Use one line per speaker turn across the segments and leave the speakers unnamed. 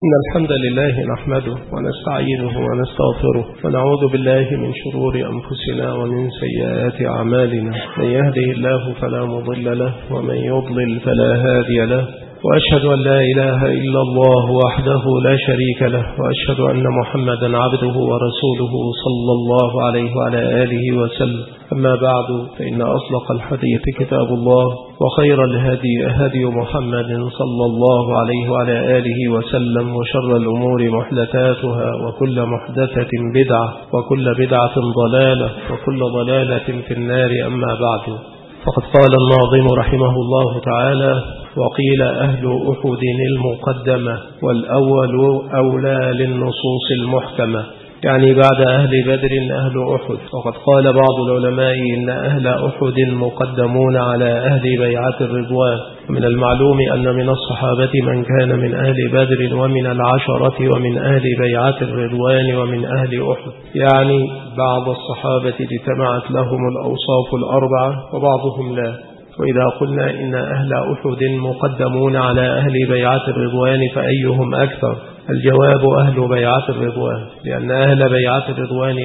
إن الحمد لله نحمده ونستعينه ونستغفره ونعوذ بالله من شرور أنفسنا ومن سيئات أعمالنا. من يهده الله فلا مضل له ومن يضلل فلا هادي له، وأشهد أن لا إله إلا الله وحده لا شريك له، وأشهد أن محمدا عبده ورسوله صلى الله عليه وعلى آله وسلم. أما بعد، فإن أصدق الحديث كتاب الله، وخير الهدي هدي محمد صلى الله عليه وعلى آله وسلم، وشر الأمور محدثاتها، وكل محدثة بدعة، وكل بدعة ضلالة، وكل ضلالة في النار. أما بعد، فقد قال الناظم رحمه الله تعالى: وقيل أهل أحد المقدمة، والأول أولى للنصوص المحكمة، يعني بعد أهل بدر أهل أحد. وقد قال بعض العلماء إن أهل أحد مقدمون على أهل بيعة الرضوان. ومن المعلوم أن من الصحابة من كان من أهل بدر ومن العشرة ومن أهل بيعة الرضوان ومن أهل أحد، يعني بعض الصحابة اجتمعت لهم الأوصاف الأربعة وبعضهم لا. وإذا قلنا إن أهل أحد مقدمون على أهل بيعة الرضوان فأيهم أكثر؟ الجواب أهل بيعة الرضوان، لأن أهل بيعة الرضوان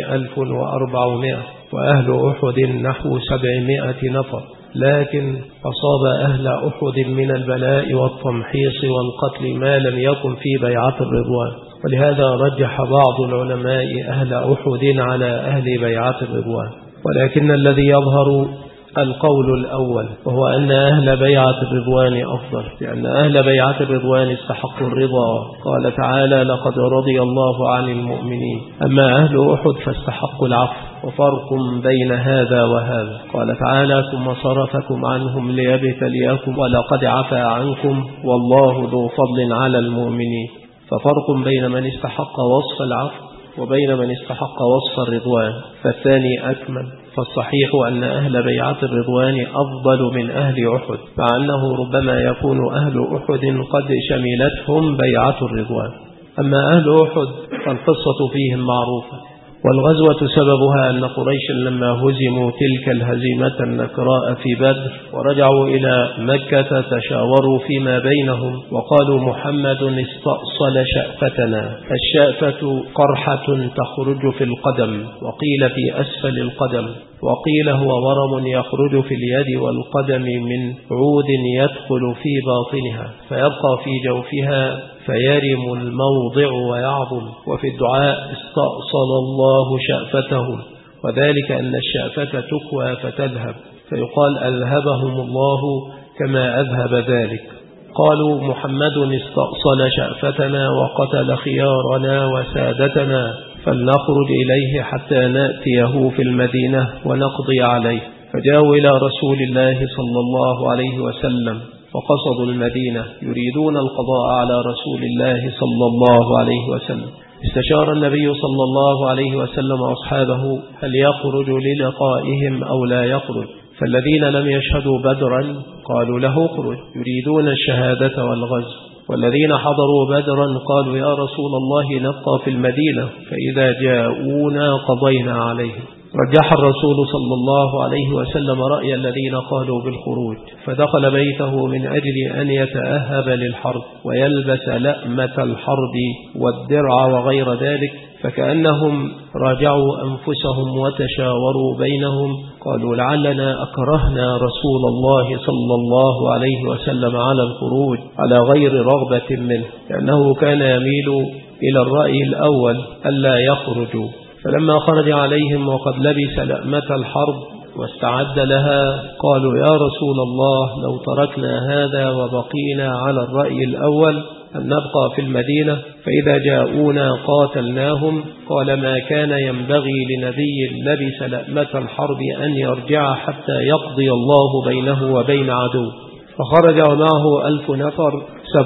1400 وأهل أحد نحو 700 نفر، لكن أصاب أهل أحد من البلاء والتمحيص والقتل ما لم يكن في بيعة الرضوان، ولهذا رجح بعض العلماء أهل أحد على أهل بيعة الرضوان. ولكن الذي يظهر القول الأول، وهو أن أهل بيعة الرضوان أفضل، لأن أهل بيعة الرضوان استحقوا الرضا. قال تعالى: لقد رضي الله عن المؤمنين. أما أهل أحد فاستحقوا العفو، وفرق بين هذا وهذا. قال تعالى: ثم صرفكم عنهم ليبتليكم ولقد عفا عنكم والله ذو فضل على المؤمنين. ففرق بين من استحق وصف العفو وبين من استحق وصف الرضوان، فالثاني أكمل. فالصحيح أن أهل بيعة الرضوان أفضل من أهل أحد، مع أنه ربما يكون أهل أحد قد شملتهم بيعة الرضوان. أما أهل أحد فالقصة فيهم معروفة، والغزوة سببها أن قريش لما هزموا تلك الهزيمة النكراء في بدر ورجعوا إلى مكة تشاوروا فيما بينهم وقالوا: محمد استأصل شأفتنا. الشأفة قرحة تخرج في القدم، وقيل في أسفل القدم، وقيل هو ورم يخرج في اليد والقدم من عود يدخل في باطنها فيبقى في جوفها فيرم الموضع ويعظم. وفي الدعاء: استأصل الله شأفتهم، وذلك أن الشأفة تكوى فتذهب، فيقال: أذهبهم الله كما أذهب ذلك. قالوا: محمد استأصل شأفتنا وقتل خيارنا وسادتنا، فلنخرج إليه حتى نأتيه في المدينة ونقضي عليه. فجاءوا إلى رسول الله صلى الله عليه وسلم فقصدوا المدينة يريدون القضاء على رسول الله صلى الله عليه وسلم. استشار النبي صلى الله عليه وسلم أصحابه هل يخرج للقائهم أو لا يخرج، فالذين لم يشهدوا بدرا قالوا له: اخرج، يريدون الشهادة والغزو. والذين حضروا بدرا قالوا: يا رسول الله نبقى في المدينة، فإذا جاءونا قضينا عليهم. رجح الرسول صلى الله عليه وسلم رأي الذين قالوا بالخروج، فدخل بيته من أجل أن يتأهب للحرب ويلبس لأمة الحرب والدرع وغير ذلك، فكأنهم راجعوا أنفسهم وتشاوروا بينهم، قالوا: لعلنا أكرهنا رسول الله صلى الله عليه وسلم على الخروج على غير رغبة منه، لأنه كان يميل إلى الرأي الأول ألا يخرجوا. فلما خرج عليهم وقد لبس لأمة الحرب واستعد لها قالوا: يا رسول الله، لو تركنا هذا وبقينا على الرأي الأول أن نبقى في المدينة فإذا جاءونا قاتلناهم. قال: ما كان ينبغي لنبي لبس لأمة الحرب أن يرجع حتى يقضي الله بينه وبين عدو. فخرج ومعه 1000 نفر،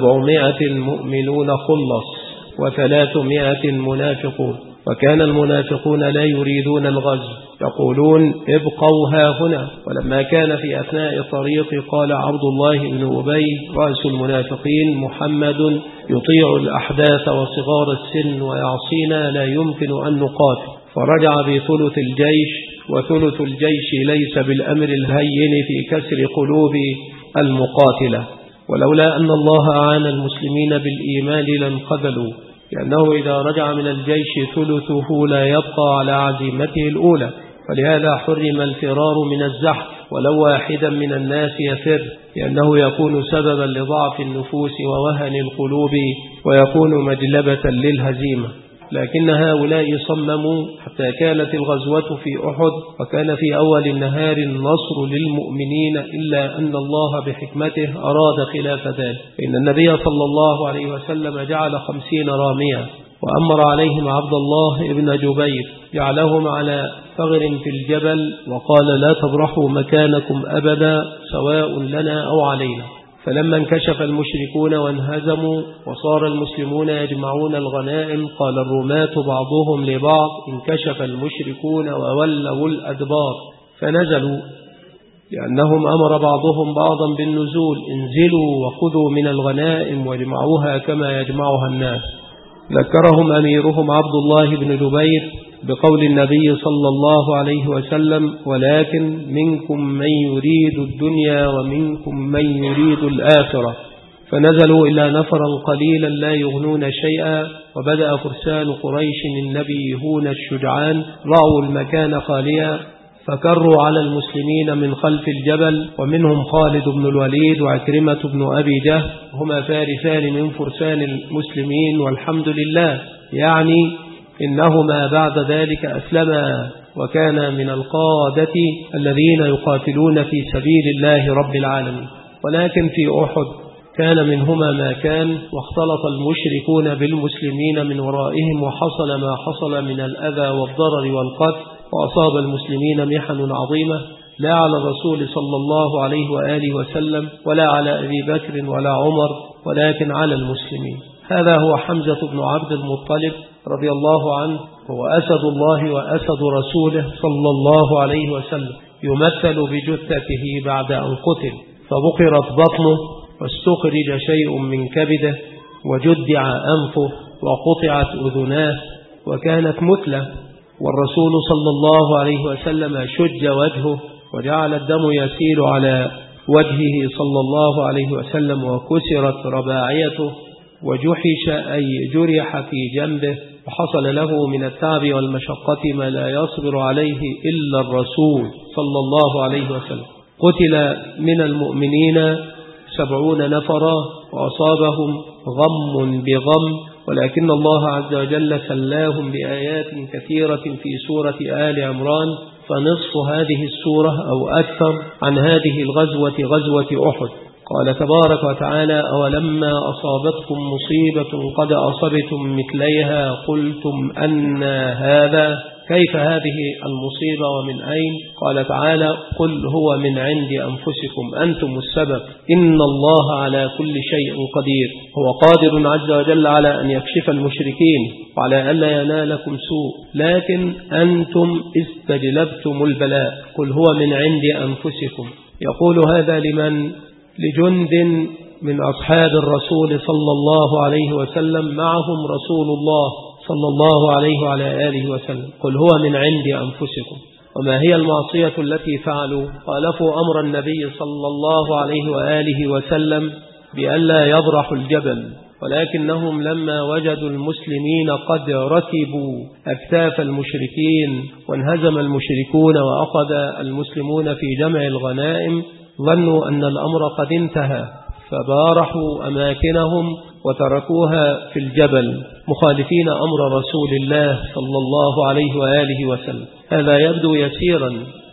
700 مؤمنون خلص و300 منافقون. وكان المنافقون لا يريدون الغزو، يقولون: ابقوا ها هنا. ولما كان في أثناء الطريق قال عبد الله بن أبي رأس المنافقين: محمد يطيع الأحداث وصغار السن ويعصينا، لا يمكن أن نقاتل. فرجع بثلث الجيش، وثلث الجيش ليس بالأمر الهين في كسر قلوب المقاتلة. ولولا أن الله أعان المسلمين بالإيمان لانخذلوا، لأنه إذا رجع من الجيش ثلثه لا يبقى على عزيمته الأولى، ولهذا حرم الفرار من الزحف ولو واحدا من الناس يفر، لأنه يكون سببا لضعف النفوس ووهن القلوب ويكون مجلبة للهزيمة. لكن هؤلاء صمموا حتى كانت الغزوة في أحد، وكان في أول النهار النصر للمؤمنين، إلا أن الله بحكمته أراد خلاف ذلك، فإن النبي صلى الله عليه وسلم جعل 50 راميا، وأمر عليهم عبد الله ابن جبير، جعلهم على ثغر في الجبل، وقال لا تبرحوا مكانكم أبدا سواء لنا أو علينا. فلما انكشف المشركون وانهزموا وصار المسلمون يجمعون الغنائم، قال الرماة بعضهم لبعض انكشف المشركون وولوا الأدبار فنزلوا، لأنهم أمر بعضهم بعضا بالنزول، انزلوا وخذوا من الغنائم واجمعوها كما يجمعها الناس. ذكرهم أميرهم عبد الله بن جبير بقول النبي صلى الله عليه وسلم ولكن منكم من يريد الدنيا ومنكم من يريد الآخرة، فنزلوا إلى نفرا قليلا لا يغنون شيئا، وبدأ فرسان قريش النبيهون الشجعان رأوا المكان خاليا فكروا على المسلمين من خلف الجبل، ومنهم خالد بن الوليد وعكرمة بن أبي جهل، هما فارسان من فرسان المسلمين، والحمد لله، يعني إنهما بعد ذلك أسلما، وكان من القادة الذين يقاتلون في سبيل الله رب العالمين. ولكن في أحد كان منهما ما كان، واختلط المشركون بالمسلمين من ورائهم، وحصل ما حصل من الأذى والضرر والقتل، وأصاب المسلمين محن عظيمة لا على الرسول صلى الله عليه وآله وسلم ولا على أبي بكر ولا عمر، ولكن على المسلمين. هذا هو حمزة بن عبد المطلب رضي الله عنه، هو أسد الله وأسد رسوله صلى الله عليه وسلم، يمثل بجثته بعد أن قتل، فبقرت بطنه واستخرج شيء من كبده وجدع أنفه وقطعت أذناه وكانت مثلة، والرسول صلى الله عليه وسلم شج وجهه وجعل الدم يسيل على وجهه صلى الله عليه وسلم، وكسرت رباعيته وجحش أي جرح في جنبه، وحصل له من التعب والمشقة ما لا يصبر عليه إلا الرسول صلى الله عليه وسلم. قتل من المؤمنين 70 نفرا وأصابهم غم بغم، ولكن الله عز وجل سلاهم بآيات كثيرة في سورة آل عمران، فنصف هذه السورة أو أكثر عن هذه الغزوة غزوة أحد. قال تبارك وتعالى أولما أصابتكم مصيبة قد أصبتم مثليها قلتم أن هذا، كيف هذه المصيبة ومن أين؟ قال تعالى قل هو من عند أنفسكم أنتم السبب إن الله على كل شيء قدير. هو قادر عز وجل على أن يكشف المشركين وعلى ألا ينالكم سوء، لكن أنتم استجلبتم البلاء. قل هو من عند أنفسكم. يقول هذا لمن؟ لجند من أصحاب الرسول صلى الله عليه وسلم معهم رسول الله صلى الله عليه وعلى آله وسلم. قل هو من عند أنفسكم. وما هي المعصية التي فعلوا؟ خالفوا أمر النبي صلى الله عليه وآله وسلم بألا يبرحوا الجبل، ولكنهم لما وجدوا المسلمين قد ركبوا أكتاف المشركين وانهزم المشركون وأخذ المسلمون في جمع الغنائم، ظنوا أن الأمر قد انتهى، فبارحوا أماكنهم وتركوها في الجبل مخالفين أمر رسول الله صلى الله عليه وآله وسلم. هذا يبدو يسيرا،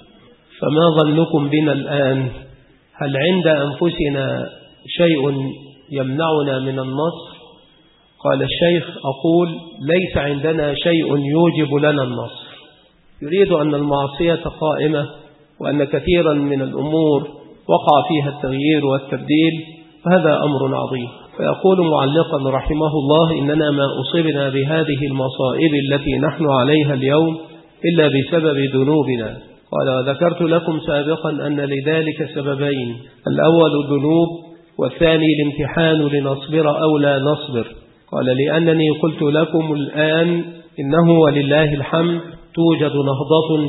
فما ظنكم بنا الآن؟ هل عند أنفسنا شيء يمنعنا من النصر؟ قال الشيخ أقول ليس عندنا شيء يوجب لنا النصر. يريد أن المعصية قائمة، وأن كثيرا من الأمور وقع فيها التغيير والتبديل، فهذا أمر عظيم. فيقول معلقا رحمه الله إننا ما أصبنا بهذه المصائب التي نحن عليها اليوم إلا بسبب ذنوبنا. قال وذكرت لكم سابقا أن لذلك سببين: الأول الذنوب، والثاني الامتحان لنصبر أو لا نصبر. قال لأنني قلت لكم الآن إنه ولله الحمد توجد نهضة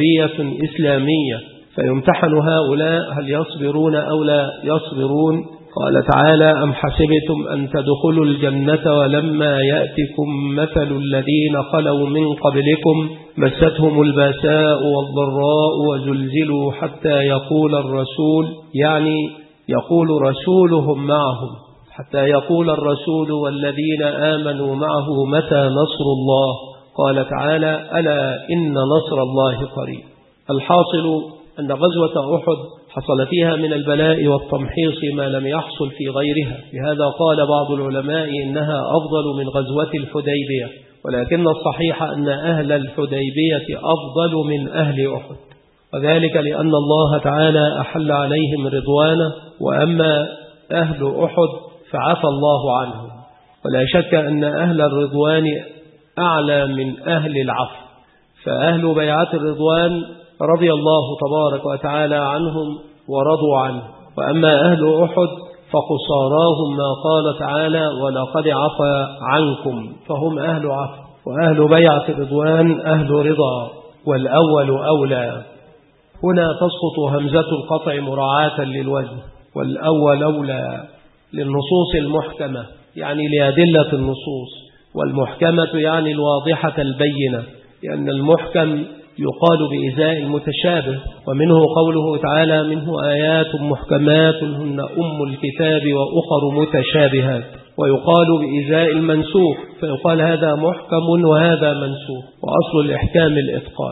شبابية إسلامية، فيمتحن هؤلاء هل يصبرون أو لا يصبرون. قال تعالى: أم حسبتم أن تدخلوا الجنة ولما يأتكم مثل الذين خلوا من قبلكم مستهم الباساء والضراء وزلزلوا حتى يقول الرسول، يعني يقول رسولهم معهم، حتى يقول الرسول والذين آمنوا معه متى نصر الله. قال تعالى: ألا إن نصر الله قريب. الحاصل أن غزوة أحد حصل فيها من البلاء والتمحيص ما لم يحصل في غيرها، لهذا قال بعض العلماء إنها أفضل من غزوة الحديبية، ولكن الصحيح أن أهل الحديبية أفضل من أهل أحد، وذلك لأن الله تعالى أحل عليهم رضوانه، وأما أهل أحد فعفى الله عنهم. ولا شك أن أهل الرضوان أعلى من أهل العفو، فأهل بيعة الرضوان رضي الله تبارك وتعالى عنهم ورضوا عنه، وأما أهل أحد فخساراهم ما قال تعالى: ولقد عفى عنكم، فهم أهل عفو. وأهل بيعة الرضوان أهل رضا، والأول أولى. هنا تسقط همزة القطع مراعاة للوزن، والأول أولى للنصوص المحكمة، يعني لأدلة النصوص، والمحكمة يعني الواضحة البينة، لأن المحكم يقال بإزاء المتشابه، ومنه قوله تعالى: منه آيات محكمات هن أم الكتاب وأخر متشابهات. ويقال بإزاء المنسوخ، فيقال هذا محكم وهذا منسوخ، وأصل الإحكام الإتقان.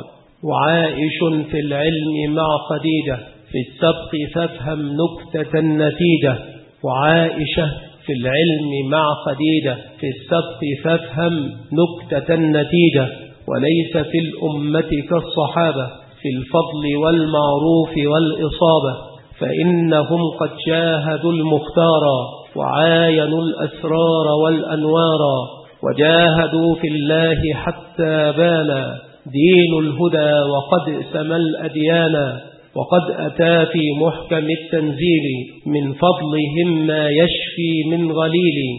وعائش في العلم مع خديجة في السبق فافهم نكتة النتيجة. وعائشة في العلم مع خديجة في السبق فافهم نكتة النتيجة. وليس في الأمة كالصحابة في الفضل والمعروف والإصابة، فإنهم قد شاهدوا المختارا وعاينوا الأسرار والأنوارا، وجاهدوا في الله حتى بانا دين الهدى وقد سمى الأديان. وقد أتى في محكم التنزيل من فضلهم ما يشفي من غليل.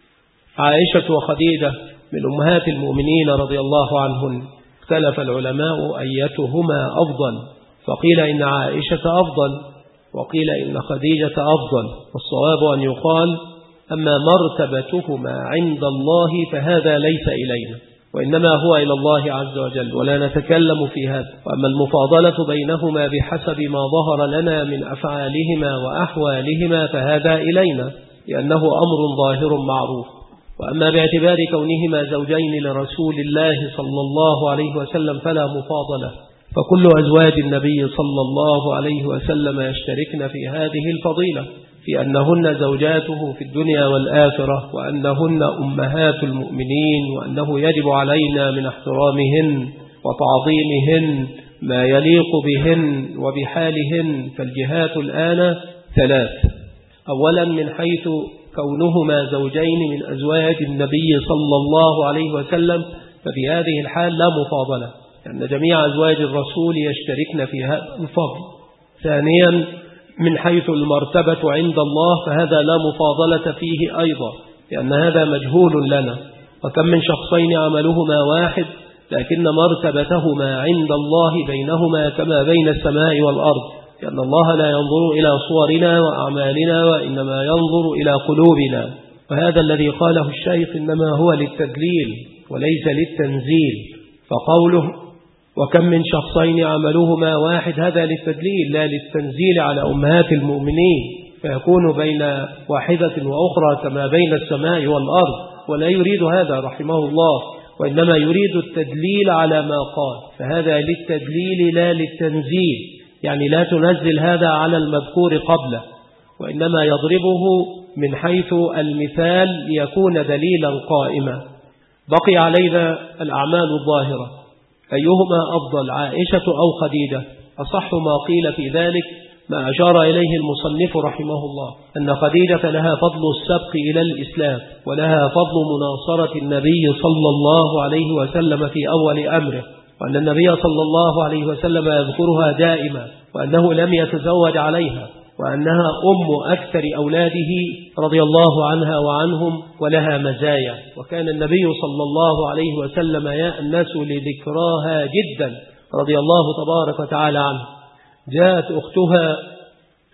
عائشة وخديجة من أمهات المؤمنين رضي الله عنهن، اختلف العلماء أيتهما أفضل، فقيل إن عائشة أفضل، وقيل إن خديجة أفضل، والصواب أن يقال: أما مرتبتهما عند الله فهذا ليس إلينا، وإنما هو إلى الله عز وجل، ولا نتكلم في هذا. وأما المفاضلة بينهما بحسب ما ظهر لنا من أفعالهما وأحوالهما فهذا إلينا، لأنه أمر ظاهر معروف. وأما باعتبار كونهما زوجين لرسول الله صلى الله عليه وسلم فلا مفاضلة، فكل أزواج النبي صلى الله عليه وسلم يشتركن في هذه الفضيلة، في أنهن زوجاته في الدنيا والآخرة، وأنهن أمهات المؤمنين، وأنه يجب علينا من احترامهن وتعظيمهن ما يليق بهن وبحالهن. فالجهات الآن ثلاث: أولا من حيث كونهما زوجين من أزواج النبي صلى الله عليه وسلم، ففي هذه الحال لا مفاضلة، لأن جميع أزواج الرسول يشتركن في هذا الفضل. ثانيا من حيث المرتبة عند الله، فهذا لا مفاضلة فيه أيضا، لأن هذا مجهول لنا. وكم من شخصين عملهما واحد لكن مرتبتهما عند الله بينهما كما بين السماء والأرض، لأن الله لا ينظر إلى صورنا وأعمالنا، وإنما ينظر إلى قلوبنا. وهذا الذي قاله الشيخ إنما هو للتدليل وليس للتنزيل، فقوله وكم من شخصين عملهما واحد هذا للتدليل لا للتنزيل على أمهات المؤمنين، فيكون بين واحدة وأخرى كما بين السماء والأرض، ولا يريد هذا رحمه الله، وإنما يريد التدليل على ما قال، فهذا للتدليل لا للتنزيل، يعني لا تنزل هذا على المذكور قبله، وإنما يضربه من حيث المثال ليكون دليلا قائما. بقي علينا الأعمال الظاهرة، أيهما أفضل، عائشة أو خديجة؟ أصح ما قيل في ذلك ما أشار إليه المصنف رحمه الله، أن خديجة لها فضل السبق إلى الإسلام، ولها فضل مناصرة النبي صلى الله عليه وسلم في أول أمره، وأن النبي صلى الله عليه وسلم يذكرها دائما، وأنه لم يتزوج عليها، وأنها أم أكثر أولاده رضي الله عنها وعنهم، ولها مزايا، وكان النبي صلى الله عليه وسلم يأنس لذكراها جدا رضي الله تبارك وتعالى عنه. جاءت أختها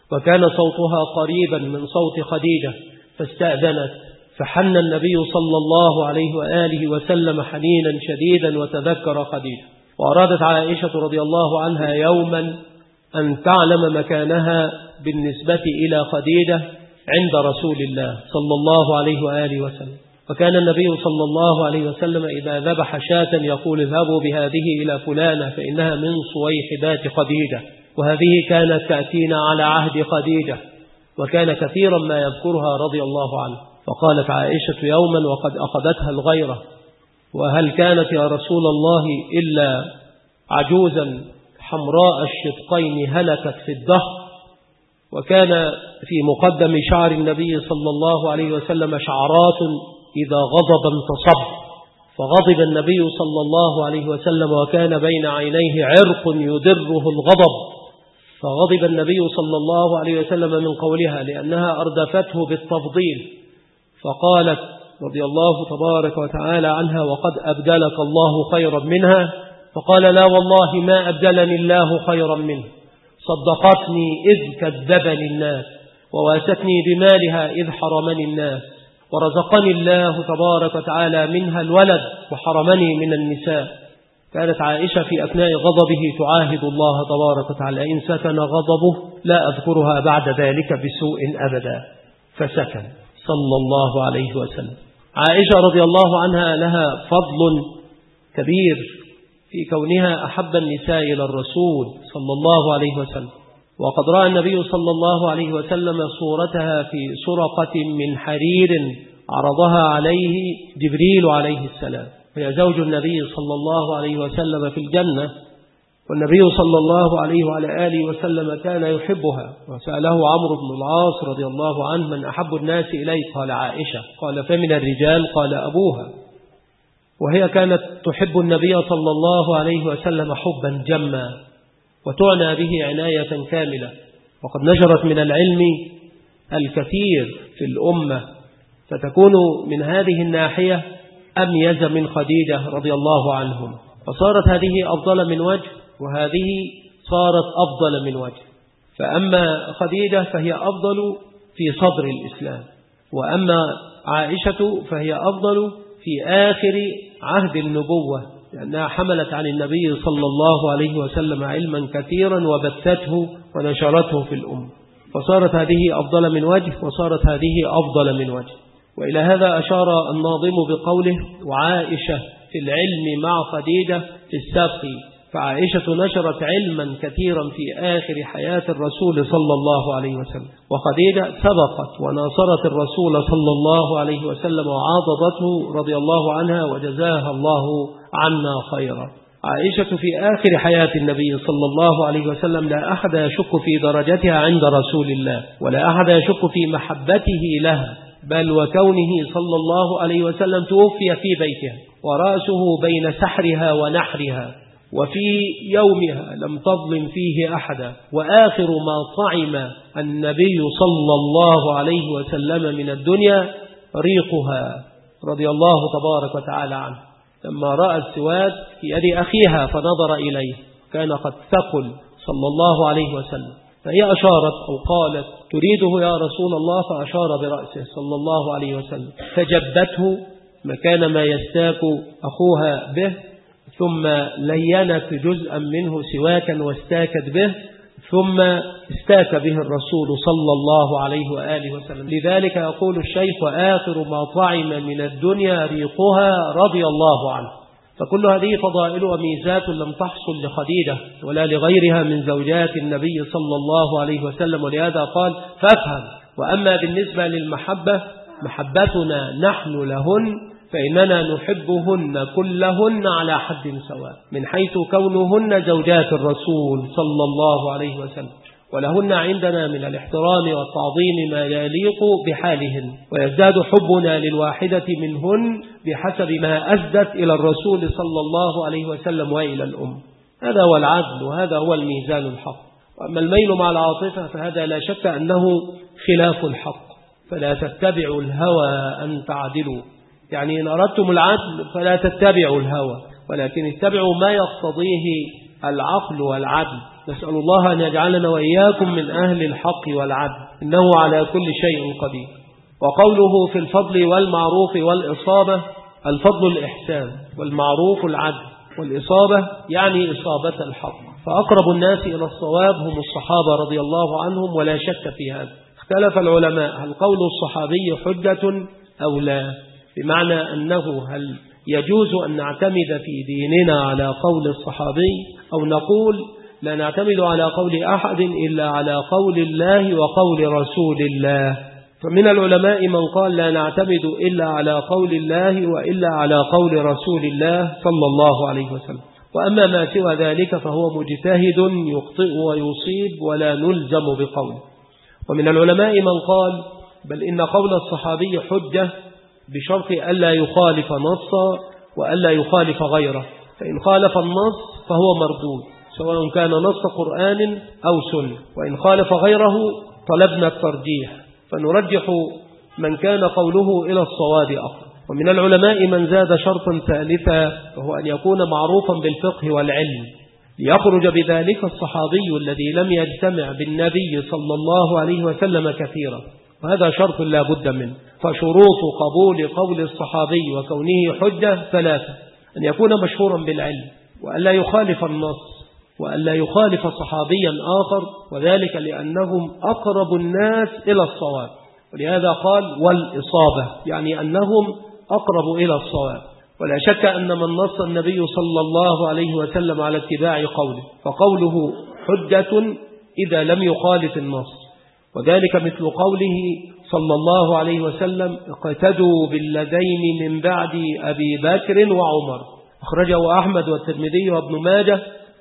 وكان صوتها قريبا من صوت خديجة، فاستأذنت، فحن النبي صلى الله عليه وآله وسلم حنينا شديدا وتذكر خديجة. وأرادت عائشة رضي الله عنها يوما أن تعلم مكانها بالنسبة إلى خديجة عند رسول الله صلى الله عليه وآله وسلم. فكان النبي صلى الله عليه وسلم إذا ذبح شاة يقول اذهبوا بهذه إلى فلانة فإنها من صويحبات خديجة، وهذه كانت تأتينا على عهد خديجة، وكان كثيرا ما يذكرها رضي الله عنه. فقالت عائشة يوما وقد أخذتها الغيرة: وهل كانت يا رسول الله إلا عجوزا حمراء الشدقين هلكت في الدهر؟ وكان في مقدم شعر النبي صلى الله عليه وسلم شعرات إذا غضب انتصب، فغضب النبي صلى الله عليه وسلم وكان بين عينيه عرق يدره الغضب، فغضب النبي صلى الله عليه وسلم من قولها لأنها أردفته بالتفضيل، فقالت رضي الله تبارك وتعالى عنها: وقد أبدلك الله خيرا منها. فقال: لا والله ما أبدلني الله خيرا منه، صدقتني إذ كذبني الناس، وواستني بمالها إذ حرمني الناس، ورزقني الله تبارك وتعالى منها الولد وحرمني من النساء. كانت عائشة في أثناء غضبه تعاهد الله تبارك وتعالى: إن سكن غضبه لا أذكرها بعد ذلك بسوء أبدا، فسكن صلى الله عليه وسلم. عائشة رضي الله عنها لها فضل كبير في كونها أحب النساء إلى الرسول صلى الله عليه وسلم، وقد رأى النبي صلى الله عليه وسلم صورتها في سرقة من حرير عرضها عليه جبريل عليه السلام، هي زوج النبي صلى الله عليه وسلم في الجنة، والنبي صلى الله عليه وعلى آله وسلم كان يحبها. وسأله عمرو بن العاص رضي الله عنه: من أحب الناس إليه؟ قال: عائشة. قال: فمن الرجال؟ قال: أبوها. وهي كانت تحب النبي صلى الله عليه وسلم حبا جما وتعنى به عناية كاملة، وقد نشرت من العلم الكثير في الأمة، فتكون من هذه الناحية أميز من خديجة رضي الله عنهم، فصارت هذه أفضل من وجه وهذه صارت أفضل من وجه. فأما خديجة فهي أفضل في صدر الإسلام، وأما عائشة فهي أفضل في آخر عهد النبوة، لأنها حملت عن النبي صلى الله عليه وسلم علما كثيرا وبثته ونشرته في الأمة، فصارت هذه أفضل من وجه وصارت هذه أفضل من وجه. وإلى هذا أشار الناظم بقوله: وعائشة في العلم مع خديجة في السبق. فعائشة نشرت علما كثيرا في آخر حياة الرسول صلى الله عليه وسلم، وخديجة سبقت وناصرت الرسول صلى الله عليه وسلم وعاضدته رضي الله عنها وجزاها الله عنا خيرا. عائشة في آخر حياة النبي صلى الله عليه وسلم لا أحد يشك في درجتها عند رسول الله، ولا أحد يشك في محبته لها، بل وكونه صلى الله عليه وسلم توفي في بيتها ورأسه بين سحرها ونحرها، وفي يومها لم تظلم فيه أحدا، وآخر ما طعم النبي صلى الله عليه وسلم من الدنيا ريقها رضي الله تبارك وتعالى عنه، لما رأى السواد في يد أخيها فنظر إليه كان قد ثقل صلى الله عليه وسلم، فهي أشارت أو قالت: تريده يا رسول الله؟ فأشار برأسه صلى الله عليه وسلم، فجبته مكان ما يستاك أخوها به، ثم لينت جزءا منه سواكا واستاكت به، ثم استاك به الرسول صلى الله عليه وآله وسلم. لذلك يقول الشيخ: وآخر ما طعم من الدنيا ريقها رضي الله عنه. فكل هذه فضائل وميزات لم تحصل لخديجة ولا لغيرها من زوجات النبي صلى الله عليه وسلم، ولهذا قال: فافهم. وأما بالنسبة للمحبة، محبتنا نحن لهن فإننا نحبهن كلهن على حد سواء، من حيث كونهن زوجات الرسول صلى الله عليه وسلم، ولهن عندنا من الاحترام والتعظيم ما يليق بحالهن، ويزداد حبنا للواحدة منهن بحسب ما أزدت إلى الرسول صلى الله عليه وسلم وإلى الأم. هذا هو العدل وهذا هو الميزان الحق. وأما الميل مع العاطفة فهذا لا شك أنه خلاف الحق، فلا تتبعوا الهوى أن تعدلوا، يعني إن أردتم العدل فلا تتبعوا الهوى، ولكن اتبعوا ما يقتضيه العقل والعدل. نسأل الله أن يجعلنا وإياكم من أهل الحق والعدل، إنه على كل شيء قدير. وقوله في الفضل والمعروف والإصابة، الفضل الإحسان، والمعروف العدل، والإصابة يعني إصابة الحق. فأقرب الناس إلى الصواب هم الصحابة رضي الله عنهم ولا شك في هذا. اختلف العلماء هل قول الصحابي حجة أو لا، بمعنى أنه هل يجوز أن نعتمد في ديننا على قول الصحابي، أو نقول لا نعتمد على قول أحد إلا على قول الله وقول رسول الله. فمن العلماء من قال لا نعتمد إلا على قول الله وإلا على قول رسول الله صلى الله عليه وسلم، وأما ما سوى ذلك فهو مجتهد يخطئ ويصيب ولا نلزم بقوله. ومن العلماء من قال بل إن قول الصحابي حجة بشرط ألا يخالف نصا وألا يخالف غيره، فإن خالف النص فهو مردود سواء كان نص قرآن أو سنة، وإن خالف غيره طلبنا الترجيح فنرجح من كان قوله إلى الصواب أقرب. ومن العلماء من زاد شرطا ثالثا وهو أن يكون معروفا بالفقه والعلم، ليخرج بذلك الصحابي الذي لم يجتمع بالنبي صلى الله عليه وسلم كثيرا، وهذا شرط لا بد منه. فشروط قبول قول الصحابي وكونه حجة ثلاثة: أن يكون مشهورا بالعلم، وألا يخالف النص، وألا يخالف صحابيا آخر، وذلك لأنهم أقرب الناس إلى الصواب. ولهذا قال والإصابة، يعني أنهم أقرب إلى الصواب. ولا شك أن من نص النبي صلى الله عليه وسلم على اتباع قوله فقوله حجة إذا لم يخالف النص، وذلك مثل قوله صلى الله عليه وسلم اقتدوا بالذين من بعد أبي بكر وعمر، أخرجه أحمد والترمذي وابن ماجه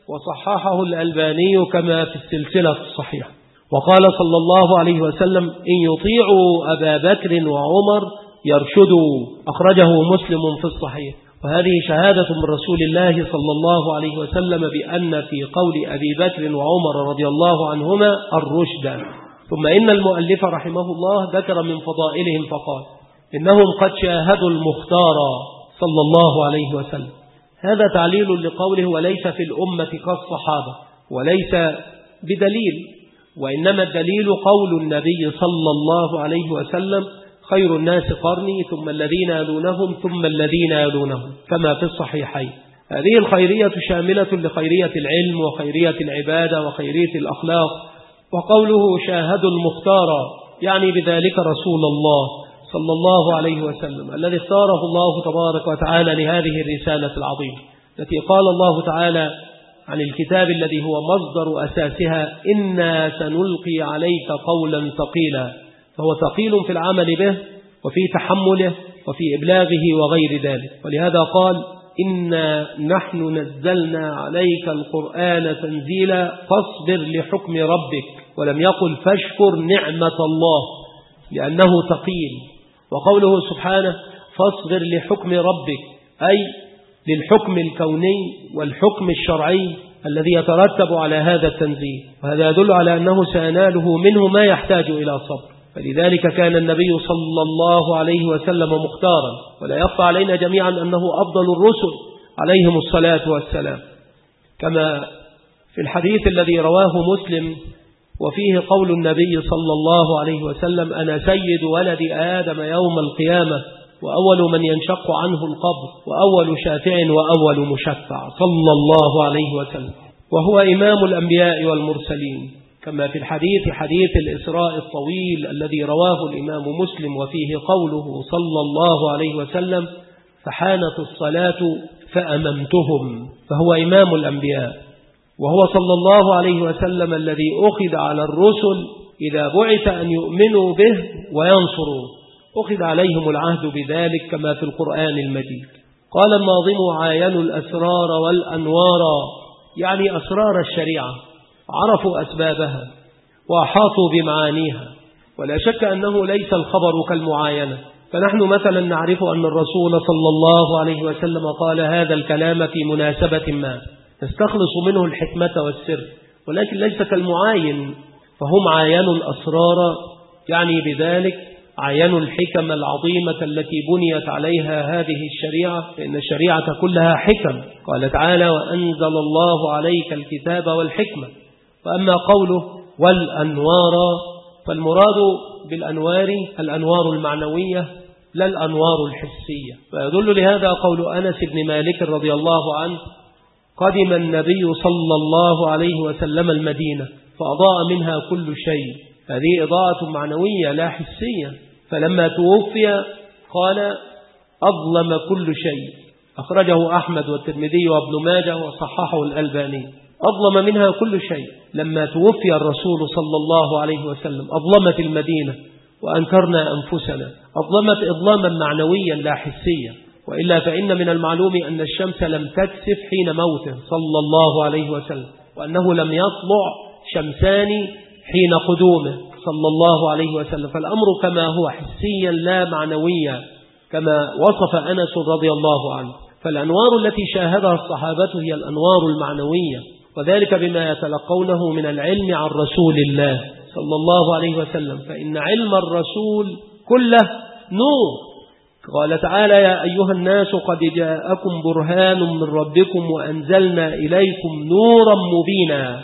وصححه الألباني كما في السلسلة الصحيحة. وقال صلى الله عليه وسلم إن يطيعوا أبا بكر وعمر يرشدوا، أخرجه مسلم في الصحيح. وهذه شهادة من رسول الله صلى الله عليه وسلم بأن في قول أبي بكر وعمر رضي الله عنهما الرشد. ثم إن المؤلف رحمه الله ذكر من فضائلهم فقال إنهم قد شاهدوا المختار صلى الله عليه وسلم. هذا تعليل لقوله وليس في الأمة كالصحابة، وليس بدليل، وإنما الدليل قول النبي صلى الله عليه وسلم خير الناس قرني ثم الذين يلونهم ثم الذين يلونهم، كما في الصحيحين. هذه الخيرية شاملة لخيرية العلم وخيرية العبادة وخيرية الأخلاق. وقوله شاهدوا المختار يعني بذلك رسول الله صلى الله عليه وسلم الذي اختاره الله تبارك وتعالى لهذه الرسالة العظيمة، التي قال الله تعالى عن الكتاب الذي هو مصدر أساسها إنا سنلقي عليك قولا ثقيلا، فهو ثقيل في العمل به وفي تحمله وفي إبلاغه وغير ذلك. ولهذا قال إنا نحن نزلنا عليك القرآن تنزيلا فاصبر لحكم ربك، ولم يقل فاشكر نعمة الله لأنه ثقيل. وقوله سبحانه فاصبر لحكم ربك أي للحكم الكوني والحكم الشرعي الذي يترتب على هذا التنزيل، وهذا يدل على أنه سيناله منه ما يحتاج إلى صبر. فلذلك كان النبي صلى الله عليه وسلم مختارا، ولا يخفى علينا جميعا أنه أفضل الرسل عليهم الصلاة والسلام، كما في الحديث الذي رواه مسلم وفيه قول النبي صلى الله عليه وسلم أنا سيد ولد آدم يوم القيامة وأول من ينشق عنه القبر وأول شافع وأول مشفع صلى الله عليه وسلم، وهو إمام الأنبياء والمرسلين، كما في الحديث حديث الإسراء الطويل الذي رواه الإمام مسلم وفيه قوله صلى الله عليه وسلم فحانت الصلاة فأممتهم، فهو إمام الأنبياء. وهو صلى الله عليه وسلم الذي أخذ على الرسل إذا بعث أن يؤمنوا به وينصروا، أخذ عليهم العهد بذلك كما في القرآن المجيد. قال الناظم عاينوا الأسرار والأنوار، يعني أسرار الشريعة، عرفوا أسبابها وأحاطوا بمعانيها. ولا شك أنه ليس الخبر كالمعاينة، فنحن مثلا نعرف أن الرسول صلى الله عليه وسلم قال هذا الكلام في مناسبة ما نستخلص منه الحكمة والسر، ولكن ليس كالمعاين، فهم عاينوا الأسرار يعني بذلك عينوا الحكم العظيمة التي بنيت عليها هذه الشريعة، فإن الشريعة كلها حكم. قال تعالى: وأنزل الله عليك الكتاب والحكمة. وأما قوله والأنوار، فالمراد بالأنوار الأنوار المعنوية لا الأنوار الحسية. فيدل لهذا قول أنس بن مالك رضي الله عنه: قدم النبي صلى الله عليه وسلم المدينة فأضاء منها كل شيء. هذه إضاءة معنوية لا حسية. فلما توفي قال: أظلم كل شيء. أخرجه أحمد والترمذي وابن ماجه وصححه الألباني. أظلم منها كل شيء. لما توفي الرسول صلى الله عليه وسلم أظلمت المدينة وأنكرنا أنفسنا. أظلمت إظلاما معنويا لا حسيا، وإلا فإن من المعلوم أن الشمس لم تكسف حين موته صلى الله عليه وسلم، وأنه لم يطلع شمسان حين قدومه صلى الله عليه وسلم. فالأمر كما هو حسيا لا معنويا كما وصف أنس رضي الله عنه. فالأنوار التي شاهدها الصحابة هي الأنوار المعنوية، وذلك بما يتلقونه من العلم عن رسول الله صلى الله عليه وسلم، فإن علم الرسول كله نور. قال تعالى: يا أيها الناس قد جاءكم برهان من ربكم وأنزلنا إليكم نورا مبينا.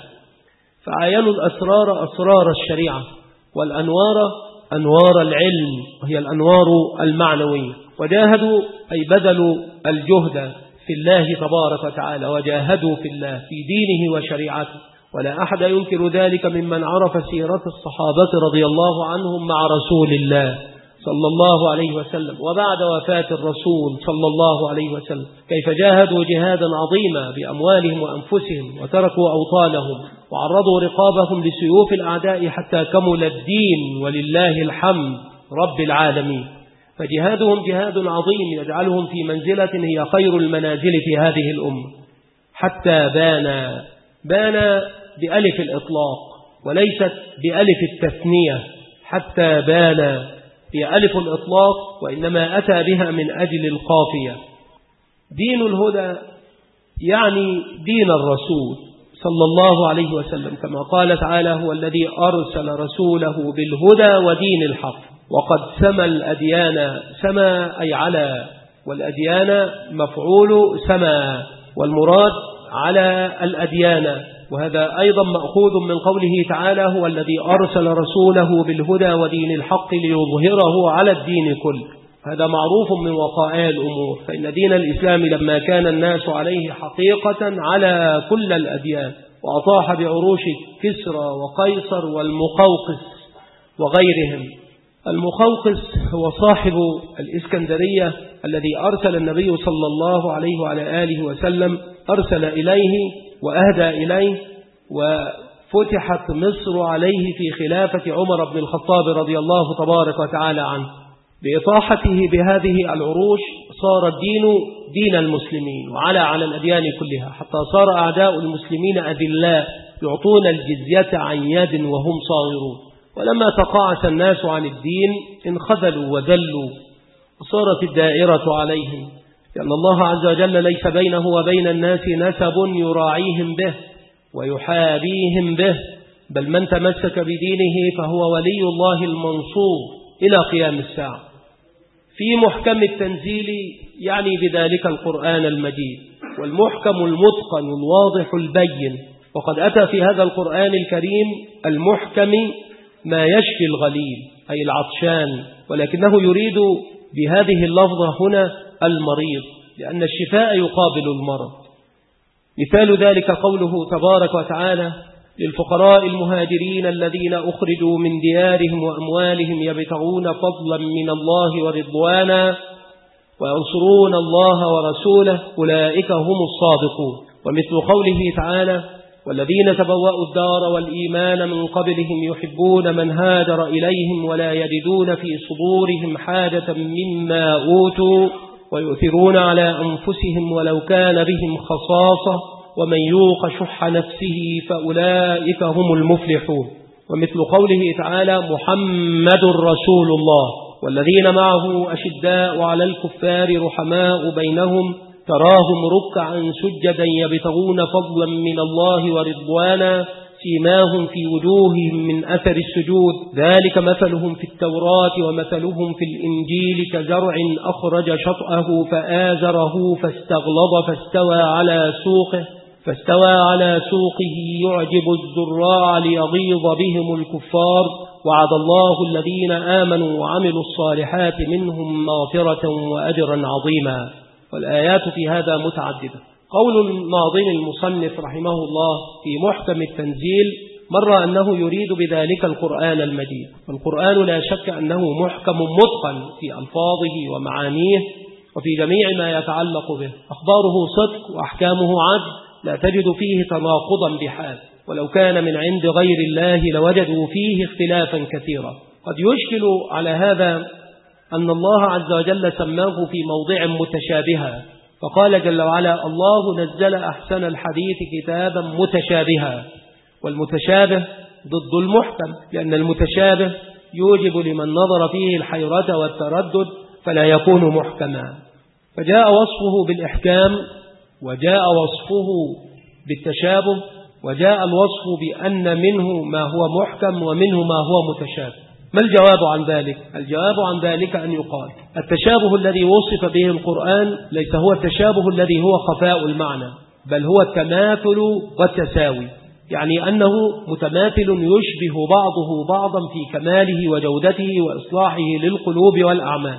فعينوا الأسرار أسرار الشريعة، والأنوار أنوار العلم وهي الأنوار المعنوية. وجاهدوا أي بذلوا الجهد في الله تبارك وتعالى، وجاهدوا في الله في دينه وشريعته. ولا أحد ينكر ذلك ممن عرف سيرة الصحابة رضي الله عنهم مع رسول الله صلى الله عليه وسلم، وبعد وفاة الرسول صلى الله عليه وسلم كيف جاهدوا جهادا عظيما بأموالهم وأنفسهم، وتركوا أوطانهم وعرضوا رقابهم لسيوف الأعداء حتى كمل الدين ولله الحمد رب العالمين. فجهادهم جهاد عظيم يجعلهم في منزلة هي خير المنازل في هذه الأمة. حتى بان بألف الإطلاق وليست بألف التثنية. حتى بان بألف الإطلاق، وإنما أتى بها من أجل القافية. دين الهدى يعني دين الرسول صلى الله عليه وسلم، كما قال تعالى: هو الذي أرسل رسوله بالهدى ودين الحق. وقد سمى الأديان، سمى أي على، والأديان مفعول سمى، والمراد على الأديان. وهذا أيضا مأخوذ من قوله تعالى: هو الذي أرسل رسوله بالهدى ودين الحق ليظهره على الدين كله. هذا معروف من وقائع الأمور، فإن دين الإسلام لما كان الناس عليه حقيقة على كل الأديان، وأطاح بعروش كسرى وقيصر والمقوقس وغيرهم. المقوقس هو صاحب الإسكندرية الذي أرسل النبي صلى الله عليه وعلى آله وسلم، أرسل إليه وأهدى إليه، وفتحت مصر عليه في خلافة عمر بن الخطاب رضي الله تبارك وتعالى عنه. بإطاحته بهذه العروش صار الدين دين المسلمين وعلى الأديان كلها، حتى صار أعداء المسلمين أذلاء يعطون الجزية عن يد وهم صاغرون. ولما تقاعس الناس عن الدين انخذلوا وذلوا، وصارت الدائرة عليهم، لأن الله عز وجل ليس بينه وبين الناس نسب يراعيهم به ويحابيهم به، بل من تمسك بدينه فهو ولي الله المنصور إلى قيام الساعة. في محكم التنزيل يعني بذلك القرآن المجيد، والمحكم المتقن الواضح البين. وقد أتى في هذا القرآن الكريم المحكم ما يشفي الغليل أي العطشان، ولكنه يريد بهذه اللفظة هنا المريض، لأن الشفاء يقابل المرض. مثال ذلك قوله تبارك وتعالى: للفقراء المهاجرين الذين أخرجوا من ديارهم وأموالهم يبتغون فضلا من الله ورضوانا وينصرون الله ورسوله أولئك هم الصادقون. ومثل قوله تعالى: والذين تبوأوا الدار والإيمان من قبلهم يحبون من هاجر إليهم ولا يجدون في صدورهم حاجة مما أوتوا ويؤثرون على أنفسهم ولو كان بهم خصاصة ومن يوق شح نفسه فأولئك هم المفلحون. ومثل قوله تعالى: محمد رسول الله والذين معه أشداء على الكفار رحماء بينهم تراهم ركعا سجدا يبتغون فضلا من الله ورضوانا سيماهم في وجوههم من أثر السجود ذلك مثلهم في التوراة ومثلهم في الإنجيل كزرع أخرج شطأه فآزره فاستغلظ فاستوى على سوقه يعجب الزراع ليغيظ بهم الكفار وعد الله الذين آمنوا وعملوا الصالحات منهم مغفرة وأجرا عظيما. والآيات في هذا متعددة. قول الناظم المصنف رحمه الله في محكم التنزيل مر أنه يريد بذلك القرآن المجيد. والقرآن لا شك أنه محكم متقن في ألفاظه ومعانيه وفي جميع ما يتعلق به. أخباره صدق وأحكامه عدل لا تجد فيه تناقضا بحال، ولو كان من عند غير الله لوجدوا فيه اختلافا كثيرا. قد يشكل على هذا أن الله عز وجل سماه في موضع متشابها، فقال جل وعلا الله نزل أحسن الحديث كتابا متشابها، والمتشابه ضد المحكم، لأن المتشابه يوجب لمن نظر فيه الحيرة والتردد فلا يكون محكما. فجاء وصفه بالإحكام، وجاء وصفه بالتشابه، وجاء الوصف بأن منه ما هو محكم ومنه ما هو متشابه. ما الجواب عن ذلك؟ الجواب عن ذلك أن يقال التشابه الذي وصف به القرآن ليس هو التشابه الذي هو خفاء المعنى، بل هو التماثل والتساوي، يعني أنه متماثل يشبه بعضه بعضا في كماله وجودته وإصلاحه للقلوب والأعمال.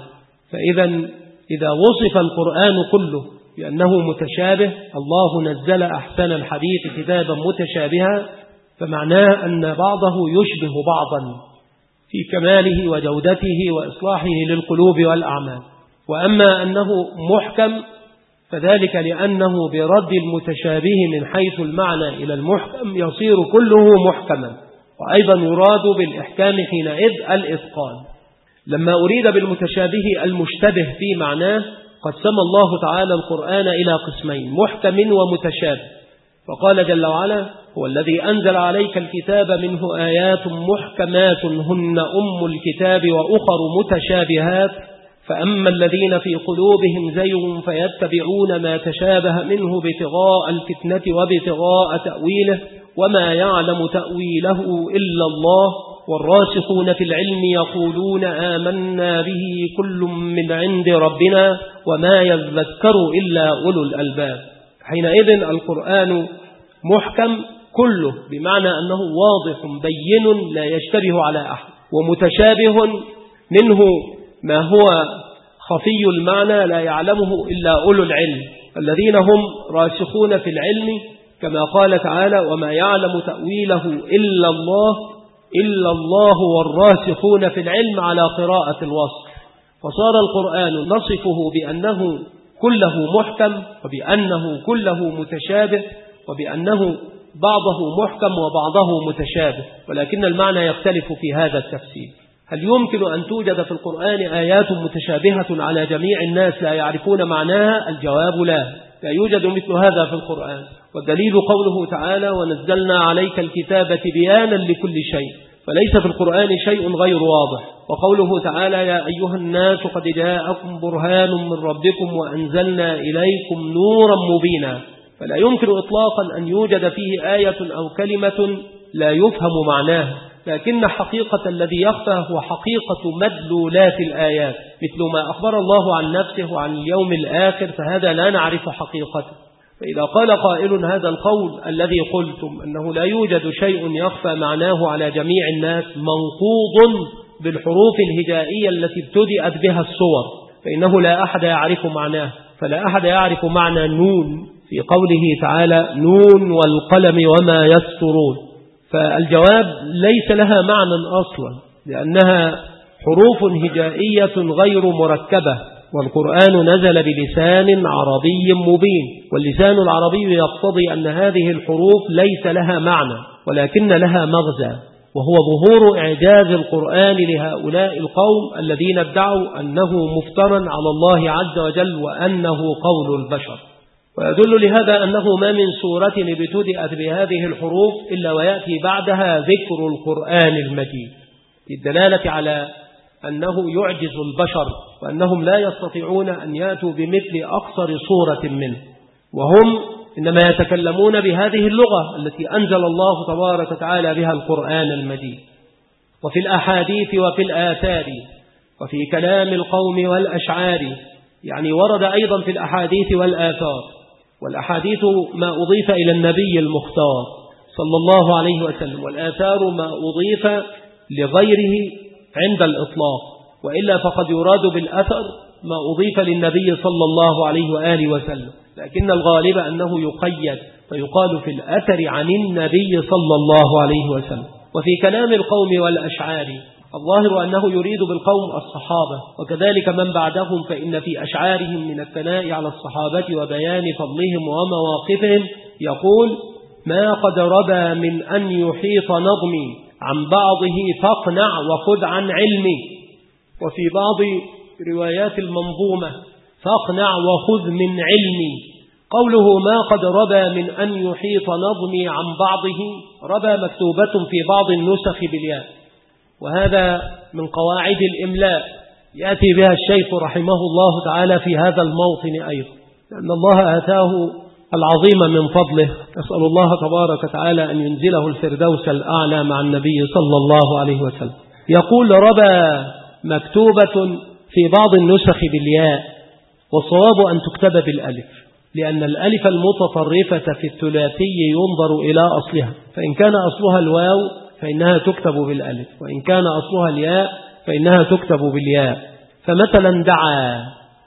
إذا وصف القرآن كله بأنه متشابه، الله نزل أحسن الحديث كتابا متشابها، فمعناه أن بعضه يشبه بعضا في كماله وجودته وإصلاحه للقلوب والأعمال. وأما أنه محكم فذلك لأنه برد المتشابه من حيث المعنى إلى المحكم يصير كله محكما. وأيضا يراد بالإحكام حينئذ الإتقان. لما أريد بالمتشابه المشتبه في معناه قد سمى الله تعالى القرآن إلى قسمين، محكم ومتشابه، فقال جل وعلا هو الذي أنزل عليك الكتاب منه آيات محكمات هن أم الكتاب وأخر متشابهات فأما الذين في قلوبهم زيغ فيتبعون ما تشابه منه ابتغاء الفتنة وابتغاء تأويله وما يعلم تأويله إلا الله والراسخون في العلم يقولون آمنا به كل من عند ربنا وما يذكر إلا أولو الألباب. حينئذ القرآن محكم كله، بمعنى أنه واضح بين لا يشتبه على أحد، ومتشابه منه ما هو خفي المعنى لا يعلمه إلا أولو العلم الذين هم راسخون في العلم، كما قال تعالى وما يعلم تأويله إلا الله والراسخون في العلم على قراءة الوصف. فصار القرآن نصفه بأنه كله محكم وبأنه كله متشابه وبأنه بعضه محكم وبعضه متشابه، ولكن المعنى يختلف في هذا التفسير. هل يمكن أن توجد في القرآن آيات متشابهة على جميع الناس لا يعرفون معناها؟ الجواب لا يوجد مثل هذا في القرآن. والدليل قوله تعالى ونزلنا عليك الكتاب تبيانا لكل شيء، فليس في القرآن شيء غير واضح. وقوله تعالى يا أيها الناس قد جاءكم برهان من ربكم وأنزلنا إليكم نورا مبينا، فلا يمكن إطلاقا أن يوجد فيه آية أو كلمة لا يفهم معناها، لكن حقيقة الذي يخفى هو حقيقة مدلولات الآيات، مثل ما أخبر الله عن نفسه وعن اليوم الآخر، فهذا لا نعرف حقيقته. فإذا قال قائل هذا القول الذي قلتم أنه لا يوجد شيء يخفى معناه على جميع الناس منقوض بالحروف الهجائية التي ابتدأت بها الصور، فإنه لا أحد يعرف معناه. فلا أحد يعرف معنى نون في قوله تعالى نون والقلم وما يسطرون، فالجواب ليس لها معنى أصلا، لأنها حروف هجائية غير مركبة، والقرآن نزل بلسان عربي مبين، واللسان العربي يقتضي أن هذه الحروف ليس لها معنى ولكن لها مغزى، وهو ظهور إعجاز القرآن لهؤلاء القوم الذين ادعوا أنه مفترى على الله عز وجل وأنه قول البشر. ويدل لهذا أنه ما من سورة ابتدأت بهذه الحروف إلا ويأتي بعدها ذكر القرآن المجيد، للدلالة على أنه يعجز البشر وأنهم لا يستطيعون أن يأتوا بمثل أقصر سورة منه. وهم إنما يتكلمون بهذه اللغة التي أنزل الله تبارك وتعالى بها القرآن المجيد. وفي الأحاديث وفي الآثار وفي كلام القوم والأشعار، يعني ورد أيضا في الأحاديث والآثار. والأحاديث ما أضيف إلى النبي المختار صلى الله عليه وسلم، والآثار ما أضيف لغيره عند الإطلاق، وإلا فقد يراد بالأثر ما أضيف للنبي صلى الله عليه وآله وسلم، لكن الغالب أنه يقيد فيقال في الأثر عن النبي صلى الله عليه وسلم. وفي كلام القوم والأشعار الظاهر أنه يريد بالقوم الصحابة، وكذلك من بعدهم، فإن في أشعارهم من الثناء على الصحابة وبيان فضلهم ومواقفهم يقول: ما قد ربى من أن يحيط نظمي عن بعضه فاقنع وخذ عن علمي. وفي بعض روايات المنظومة: فاقنع وخذ من علمي. قوله ما قد ربى من أن يحيط نظمي عن بعضه، ربى مكتوبة في بعض النسخ بالياء، وهذا من قواعد الإملاء يأتي بها الشيخ رحمه الله تعالى في هذا الموطن أيضا، لأن الله آتاه العظيم من فضله. أسأل الله تبارك وتعالى أن ينزله الفردوس الأعلى مع النبي صلى الله عليه وسلم. يقول: ربى مكتوبة في بعض النسخ بالياء، والصواب أن تكتب بالألف، لأن الألف المتطرفة في الثلاثي ينظر إلى أصلها، فإن كان أصلها الواو فإنها تكتب بالألف، وإن كان أصلها الياء فإنها تكتب بالياء. فمثلا دعا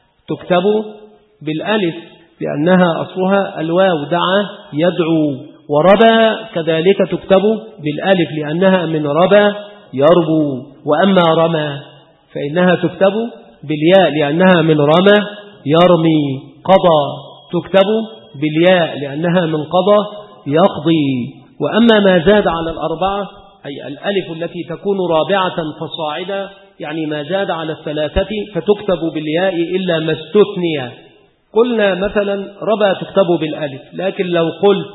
تكتب بالألف لأنها أصلها الواو، دعا يدعو. وربى كذلك تكتب بالألف لأنها من ربى يربو. وأما رمى فإنها تكتب بالياء لأنها من رمى يرمي. قضى تكتب بالياء لأنها من قضى يقضي. وأما ما زاد على الأربعة، أي الألف التي تكون رابعة فصاعدا، يعني ما زاد على الثلاثة، فتكتب بالياء إلا ما استثني. قلنا مثلا ربى تكتب بالألف، لكن لو قلت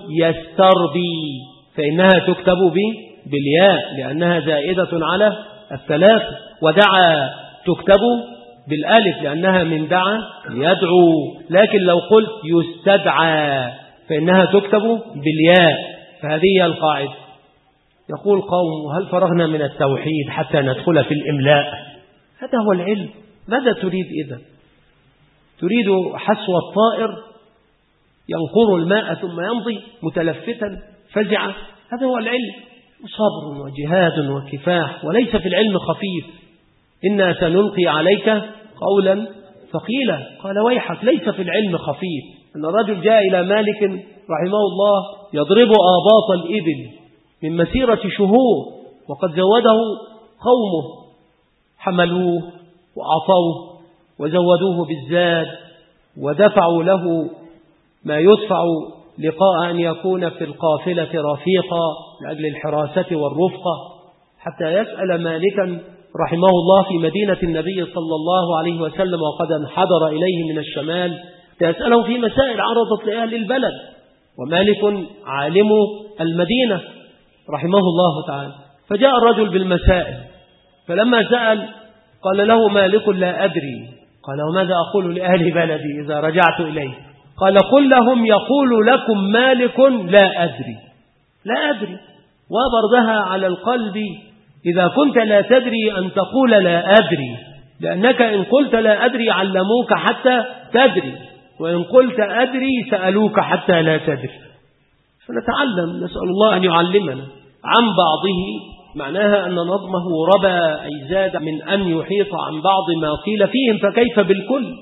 يستربي فإنها تكتب بالياء لأنها زائدة على الثلاثة. ودعا تكتب بالألف لأنها من دعا يدعو، لكن لو قلت يستدعى فإنها تكتب بالياء. فهذه هي القاعدة. يقول قوم: هل فرغنا من التوحيد حتى ندخل في الإملاء؟ هذا هو العلم. ماذا تريد إذا؟ تريد حسو الطائر ينقر الماء ثم يمضي متلفتا فزعا؟ هذا هو العلم. صبر وجهاد وكفاح، وليس في العلم خفيف. إنا سنلقي عليك قولا ثقيلا. قال: ويحك، ليس في العلم خفيف. أن الرجل جاء إلى مالك رحمه الله يضرب آباط الإبل من مسيرة شهور، وقد زوده قومه، حملوه وأعطوه وزودوه بالزاد ودفعوا له ما يدفع لقاء أن يكون في القافلة رفيقا لأجل الحراسة والرفقة، حتى يسأل مالكا رحمه الله في مدينة النبي صلى الله عليه وسلم وقد انحدر إليه من الشمال، يسأله في مسائل عرضت لأهل البلد، ومالك عالم المدينة رحمه الله تعالى. فجاء الرجل بالمسائل، فلما سأل قال له مالك: لا أدري. قال: وماذا أقول لأهل بلدي إذا رجعت إليه؟ قال: قل لهم يقول لكم مالك لا أدري. لا أدري وبردها على القلب إذا كنت لا تدري أن تقول لا أدري، لأنك إن قلت لا أدري علموك حتى تدري، وإن قلت أدري سألوك حتى لا تدري. فنتعلم، نسأل الله أن يعلمنا عن بعضه. معناها أن نظمه ربى، أي زاد من أن يحيط عن بعض ما قيل فيهم، فكيف بالكل؟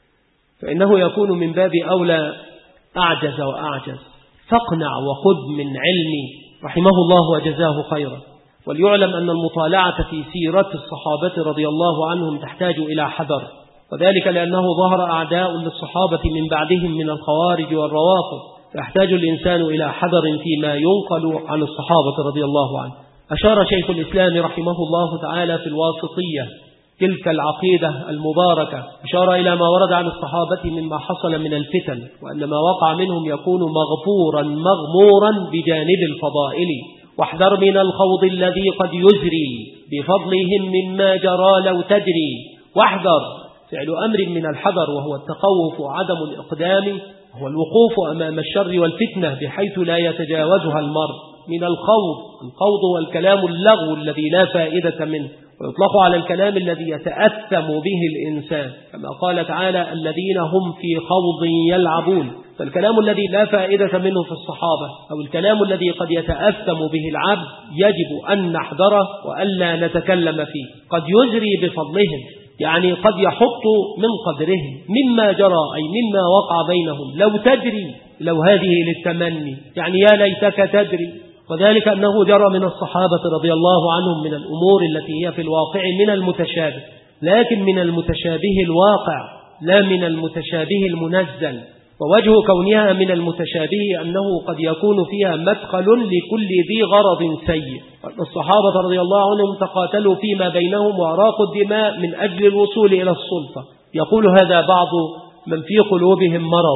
فإنه يكون من باب أولى أعجز وأعجز. فاقنع وخذ من علمي، رحمه الله وجزاه خيرا. وليعلم أن المطالعة في سيرة الصحابة رضي الله عنهم تحتاج إلى حذر، وذلك لأنه ظهر أعداء للصحابة من بعدهم من الخوارج والروافض، فيحتاج الإنسان إلى حذر فيما ينقل عن الصحابة رضي الله عنهم. أشار شيخ الإسلام رحمه الله تعالى في الواسطية تلك العقيدة المباركة، أشار إلى ما ورد عن الصحابة مما حصل من الفتن، وأن ما وقع منهم يكون مغفورا مغمورا بجانب الفضائل. واحذر من الخوض الذي قد يزري بفضلهم مما جرى لو تدري، واحذر فعل أمر من الحذر وهو التخوف وعدم الإقدام، هو الوقوف أمام الشر والفتنة بحيث لا يتجاوزها المرء. من الخوض هو الكلام اللغو الذي لا فائدة منه، ويطلق على الكلام الذي يتأثم به الإنسان، كما قال تعالى الذين هم في خوض يلعبون. فالكلام الذي لا فائدة منه في الصحابة أو الكلام الذي قد يتأثم به العبد يجب أن نحذره وألا نتكلم فيه. قد يجري بفضلهم، يعني قد يحط من قدرهم مما جرى أي مما وقع بينهم، لو تدري، لو هذه للتمني، يعني يا ليتك تدري. وذلك أنه جرى من الصحابة رضي الله عنهم من الأمور التي هي في الواقع من المتشابه، لكن من المتشابه الواقع لا من المتشابه المنزل. ووجه كونها من المتشابه أنه قد يكون فيها مدخل لكل ذي غرض سيء. الصحابة رضي الله عنهم تقاتلوا فيما بينهم وأراقوا الدماء من أجل الوصول إلى السلطة. يقول هذا بعض من في قلوبهم مرض،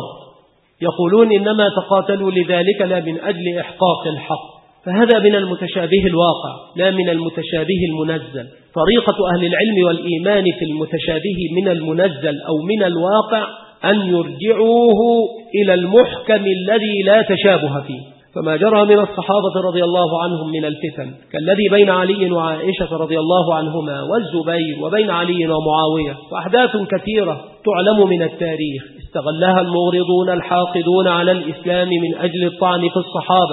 يقولون إنما تقاتلوا لذلك لا من أجل إحقاق الحق. فهذا من المتشابه الواقع لا من المتشابه المنزل. طريقة أهل العلم والإيمان في المتشابه من المنزل أو من الواقع أن يرجعوه إلى المحكم الذي لا تشابه فيه. فما جرى من الصحابة رضي الله عنهم من الفتن كالذي بين علي وعائشة رضي الله عنهما والزبير وبين علي ومعاوية، وأحداث كثيرة تعلم من التاريخ استغلها المغرضون الحاقدون على الإسلام من أجل الطعن في الصحابة،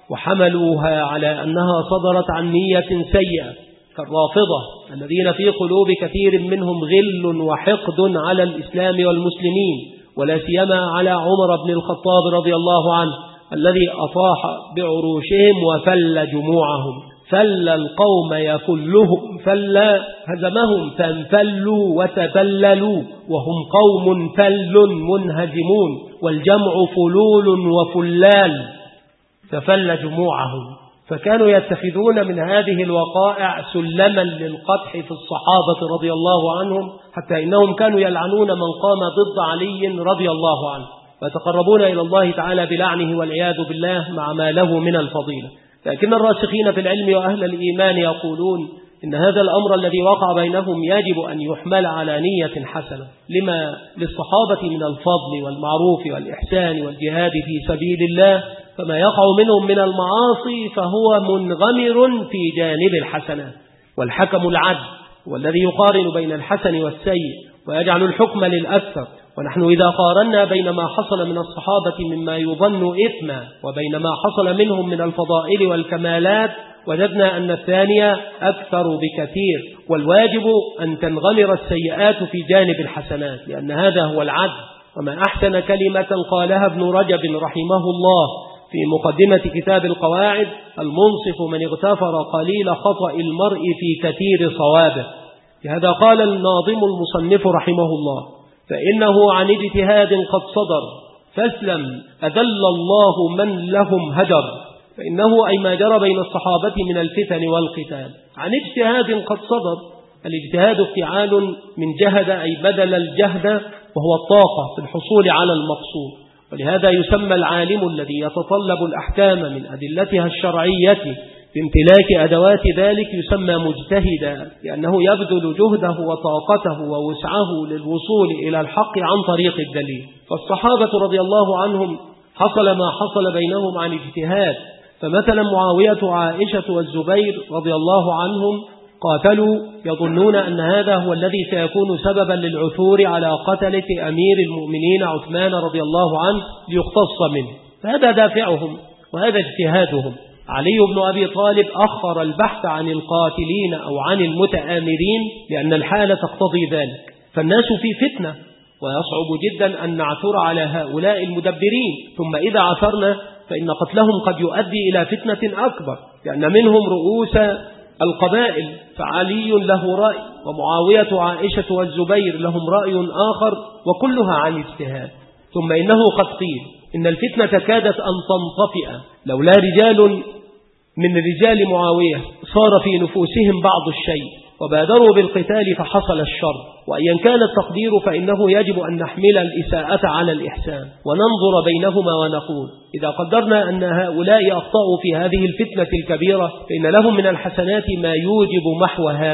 وحملوها على أنها صدرت عن نية سيئة كالرافضة الذين في قلوب كثير منهم غل وحقد على الإسلام والمسلمين، ولا سيما على عمر بن الخطاب رضي الله عنه الذي أطاح بعروشهم وفل جموعهم. فل القوم يفلهم فل، هزمهم فانفلوا وتفللوا وهم قوم فل منهزمون، والجمع فلول وفلال، ففل جموعهم. فكانوا يتخذون من هذه الوقائع سلما للقدح في الصحابة رضي الله عنهم، حتى إنهم كانوا يلعنون من قام ضد علي رضي الله عنه، ويتقربون إلى الله تعالى بلعنه والعياذ بالله مع ما له من الفضيلة. لكن الراسخين في العلم وأهل الإيمان يقولون إن هذا الأمر الذي وقع بينهم يجب أن يحمل على نية حسنة لما للصحابة من الفضل والمعروف والإحسان والجهاد في سبيل الله، فما يقع منهم من المعاصي فهو منغمر في جانب الحسنات. والحكم العدل والذي يقارن بين الحسن والسيء ويجعل الحكم للأكثر. ونحن إذا قارنا بين ما حصل من الصحابة مما يظن إثما وبين ما حصل منهم من الفضائل والكمالات وجدنا أن الثانية أكثر بكثير، والواجب أن تنغمر السيئات في جانب الحسنات، لأن هذا هو العدل. وما أحسن كلمة قالها ابن رجب رحمه الله في مقدمة كتاب القواعد: المنصف من اغتفر قليل خطأ المرء في كثير صوابه. لهذا قال الناظم المصنف رحمه الله: فإنه عن اجتهاد قد صدر فاسلم أذل الله من لهم هجر. فإنه أي ما جرى بين الصحابة من الفتن والقتال عن اجتهاد قد صدر. الاجتهاد افتعال من جهد أي بدل الجهد، وهو الطاقة في الحصول على المقصود. ولهذا يسمى العالم الذي يتطلب الأحكام من أدلتها الشرعية بامتلاك أدوات ذلك يسمى مجتهدا، لأنه يبذل جهده وطاقته ووسعه للوصول إلى الحق عن طريق الدليل. فالصحابة رضي الله عنهم حصل ما حصل بينهم عن اجتهاد. فمثلا معاوية وعائشة والزبير رضي الله عنهم قاتلوا يظنون أن هذا هو الذي سيكون سببا للعثور على قتلة أمير المؤمنين عثمان رضي الله عنه ليقتص منه، فهذا دافعهم وهذا اجتهادهم. علي بن أبي طالب أخر البحث عن القاتلين أو عن المتآمرين لأن الحالة تقتضي ذلك. فالناس في فتنة ويصعب جدا أن نعثر على هؤلاء المدبرين، ثم إذا عثرنا فإن قتلهم قد يؤدي إلى فتنة أكبر، لأن منهم رؤوس القبائل، فعلي له رأي ومعاوية وعائشة والزبير لهم رأي آخر، وكلها عن اجتهاد. ثم إنه قد قيل إن الفتنة كادت أن تنطفئ لولا رجال من رجال معاوية صار في نفوسهم بعض الشيء وبادروا بالقتال فحصل الشر. وأيا كان التقدير فإنه يجب أن نحمل الإساءة على الإحسان وننظر بينهما ونقول إذا قدرنا أن هؤلاء أخطأوا في هذه الفتنة الكبيرة فإن لهم من الحسنات ما يوجب محو هذا،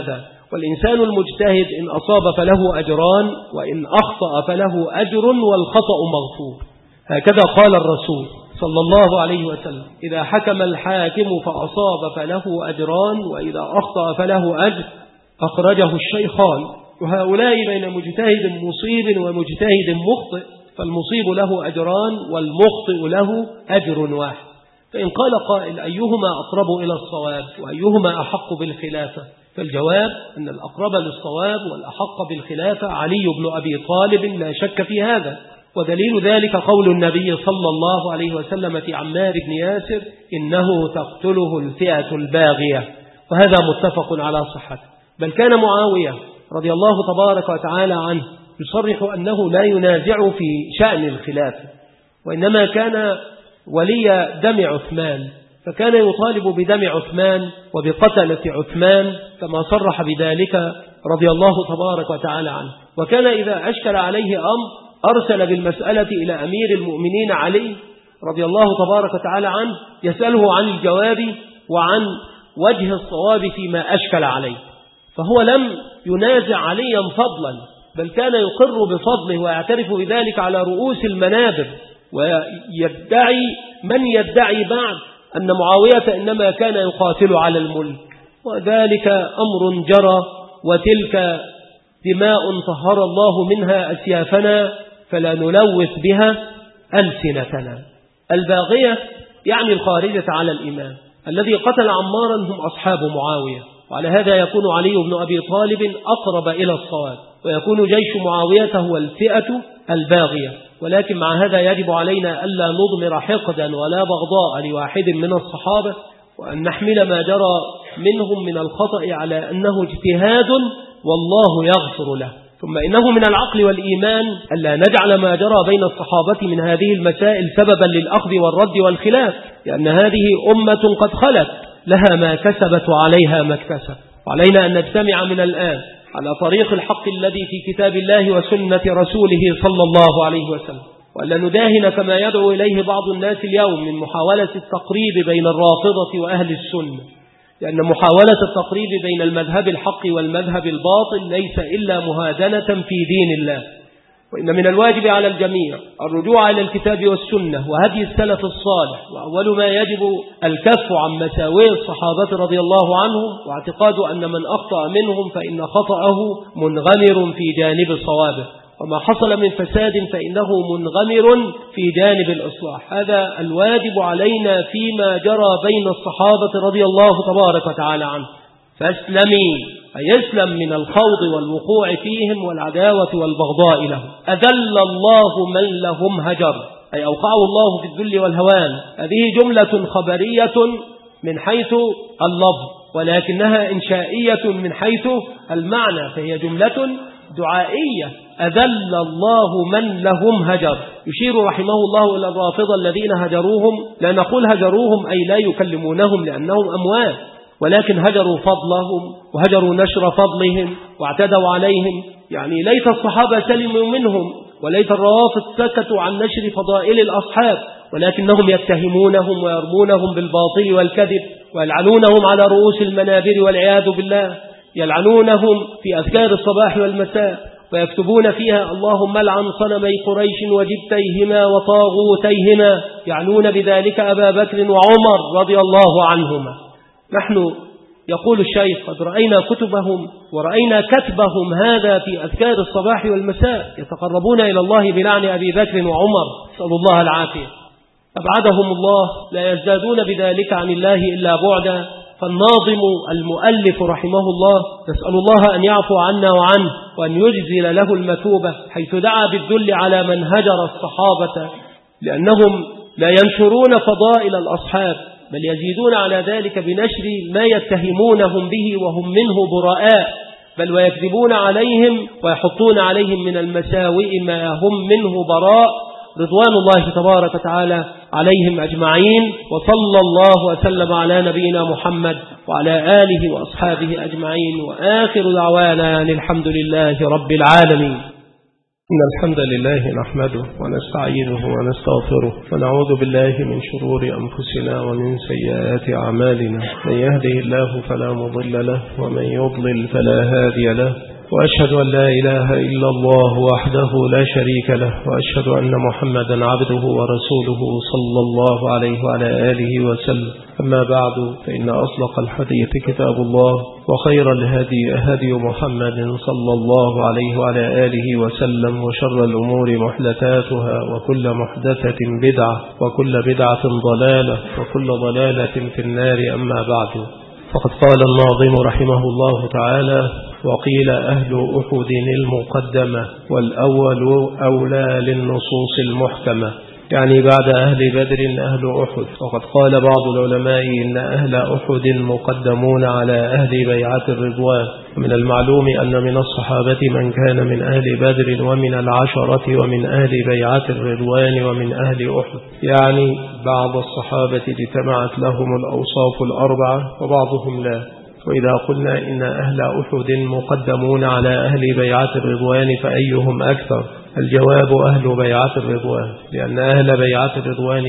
والإنسان المجتهد إن أصاب فله أجران وإن أخطأ فله أجر والخطأ مغفور. هكذا قال الرسول صلى الله عليه وسلم: إذا حكم الحاكم فأصاب فله أجران وإذا أخطأ فله أجر، أخرجه الشيخان. وهؤلاء بين مجتهد مصيب ومجتهد مخطئ، فالمصيب له أجران والمخطئ له أجر واحد. فإن قال قائل: أيهما أقرب إلى الصواب وأيهما أحق بالخلافة؟ فالجواب أن الأقرب للصواب والأحق بالخلافة علي بن أبي طالب، لا شك في هذا. ودليل ذلك قول النبي صلى الله عليه وسلم في عمار بن ياسر: إنه تقتله الفئة الباغية، وهذا متفق على صحته. بل كان معاوية رضي الله تبارك وتعالى عنه يصرح أنه لا ينازع في شأن الخلافة، وإنما كان ولي دم عثمان، فكان يطالب بدم عثمان وبقتلة عثمان كما صرح بذلك رضي الله تبارك وتعالى عنه. وكان إذا أشكل عليه أمر أرسل بالمسألة إلى أمير المؤمنين علي رضي الله تبارك وتعالى عنه يسأله عن الجواب وعن وجه الصواب فيما أشكل عليه، فهو لم ينازع عليا فضلا، بل كان يقر بفضله ويعترف بذلك على رؤوس المنابر، ويدعي من يدعي بعد أن معاوية إنما كان يقاتل على الملك. وذلك أمر جرى، وتلك دماء طهر الله منها أسيافنا فلا نلوث بها ألسنتنا. الباغية يعني الخارجة على الإمام. الذي قتل عمارا هم أصحاب معاوية، وعلى هذا يكون علي بن أبي طالب أقرب إلى الصواب، ويكون جيش معاوية هو الفئة الباغية. ولكن مع هذا يجب علينا ألا نضمر حقدا ولا بغضاء لواحد من الصحابة، وأن نحمل ما جرى منهم من الخطأ على أنه اجتهاد والله يغفر له. ثم إنه من العقل والإيمان ألا نجعل ما جرى بين الصحابة من هذه المسائل سببا للأخذ والرد والخلاف، لأن هذه أمة قد خلت لها ما كسبت وعليها ما اكتسب. وعلينا أن نجتمع من الآن على طريق الحق الذي في كتاب الله وسنة رسوله صلى الله عليه وسلم، وألا نداهن كما يدعو إليه بعض الناس اليوم من محاولة التقريب بين الرافضة وأهل السنة، لأن محاولة التقريب بين المذهب الحق والمذهب الباطل ليس إلا مهادنة في دين الله. وإن من الواجب على الجميع الرجوع إلى الكتاب والسنة وهدي السلف الصالح، وأول ما يجب الكف عن مساوئ الصحابة رضي الله عنهم، واعتقاد أن من أخطأ منهم فإن خطأه منغمر في جانب صوابه، وما حصل من فساد فإنه منغمر في جانب الإصلاح. هذا الواجب علينا فيما جرى بين الصحابة رضي الله تبارك وتعالى عنه. فاسلمي، أي اسلم من الخوض والوقوع فيهم والعداوة والبغضاء لهم. أذل الله من لهم هجر، أي أوقعه الله في الذل والهوان. هذه جملة خبرية من حيث اللفظ، ولكنها إنشائية من حيث المعنى، فهي جملة دعائية. أذل الله من لهم هجر، يشير رحمه الله إلى الرافضة الذين هجروهم. لا نقول هجروهم أي لا يكلمونهم لأنهم أموات، ولكن هجروا فضلهم وهجروا نشر فضلهم واعتدوا عليهم. يعني ليت الصحابة سلموا منهم، وليت الروافض سكتوا عن نشر فضائل الأصحاب، ولكنهم يتهمونهم ويرمونهم بالباطل والكذب، ويلعنونهم على رؤوس المنابر والعياذ بالله. يلعنونهم في أذكار الصباح والمساء، ويكتبون فيها: اللهم العن صنمي قريش وجبتيهما وطاغوتيهما، يعنون بذلك أبا بكر وعمر رضي الله عنهما. نحن يقول الشيخ قد رأينا كتبهم ورأينا كتبهم هذا في أذكار الصباح والمساء، يتقربون إلى الله بلعن أبي بكر وعمر، نسأل الله العافية. أبعدهم الله، لا يزدادون بذلك عن الله إلا بعدا. فالناظم المؤلف رحمه الله نسأل الله أن يعفو عنا وعنه، وأن يجزل له المثوبة، حيث دعا بالذل على من هجر الصحابة، لأنهم لا ينشرون فضائل الأصحاب، بل يزيدون على ذلك بنشر ما يتهمونهم به وهم منه براء، بل ويكذبون عليهم ويحطون عليهم من المساوئ ما هم منه براء، رضوان الله تبارك وتعالى عليهم أجمعين. وصلى الله وسلم على نبينا محمد وعلى آله وأصحابه أجمعين، وآخر دعوانا الحمد لله رب العالمين. إن الحمد لله نحمده ونستعينه ونستغفره ونعوذ بالله من شرور أنفسنا ومن سيئات أعمالنا. من يهده الله فلا مضل له ومن يضلل فلا هادي له، وأشهد أن لا إله إلا الله وحده لا شريك له، وأشهد أن محمدا عبده ورسوله صلى الله عليه وعلى آله وسلم. أما بعد، فإن أصدق الحديث كتاب الله، وخير الهدي هدي محمد صلى الله عليه وعلى آله وسلم، وشر الأمور محدثاتها، وكل محدثة بدعة، وكل بدعة ضلالة، وكل ضلالة في النار. أما بعد، فقد قال الناظم رحمه الله تعالى: وقيل أهل أحد المقدمة والأول أولى للنصوص المحكمة، يعني بعد أهل بدر أهل أحد. وقد قال بعض العلماء إن أهل أحد مقدمون على أهل بيعة الرضوان. ومن المعلوم أن من الصحابة من كان من أهل بدر ومن العشرة ومن أهل بيعة الرضوان ومن أهل أحد، يعني بعض الصحابة اجتمعت لهم الأوصاف الأربعة وبعضهم لا. وإذا قلنا إن أهل أحد مقدمون على أهل بيعة الرضوان فأيهم أكثر؟ الجواب أهل بيعة الرضوان، لأن أهل بيعة الرضوان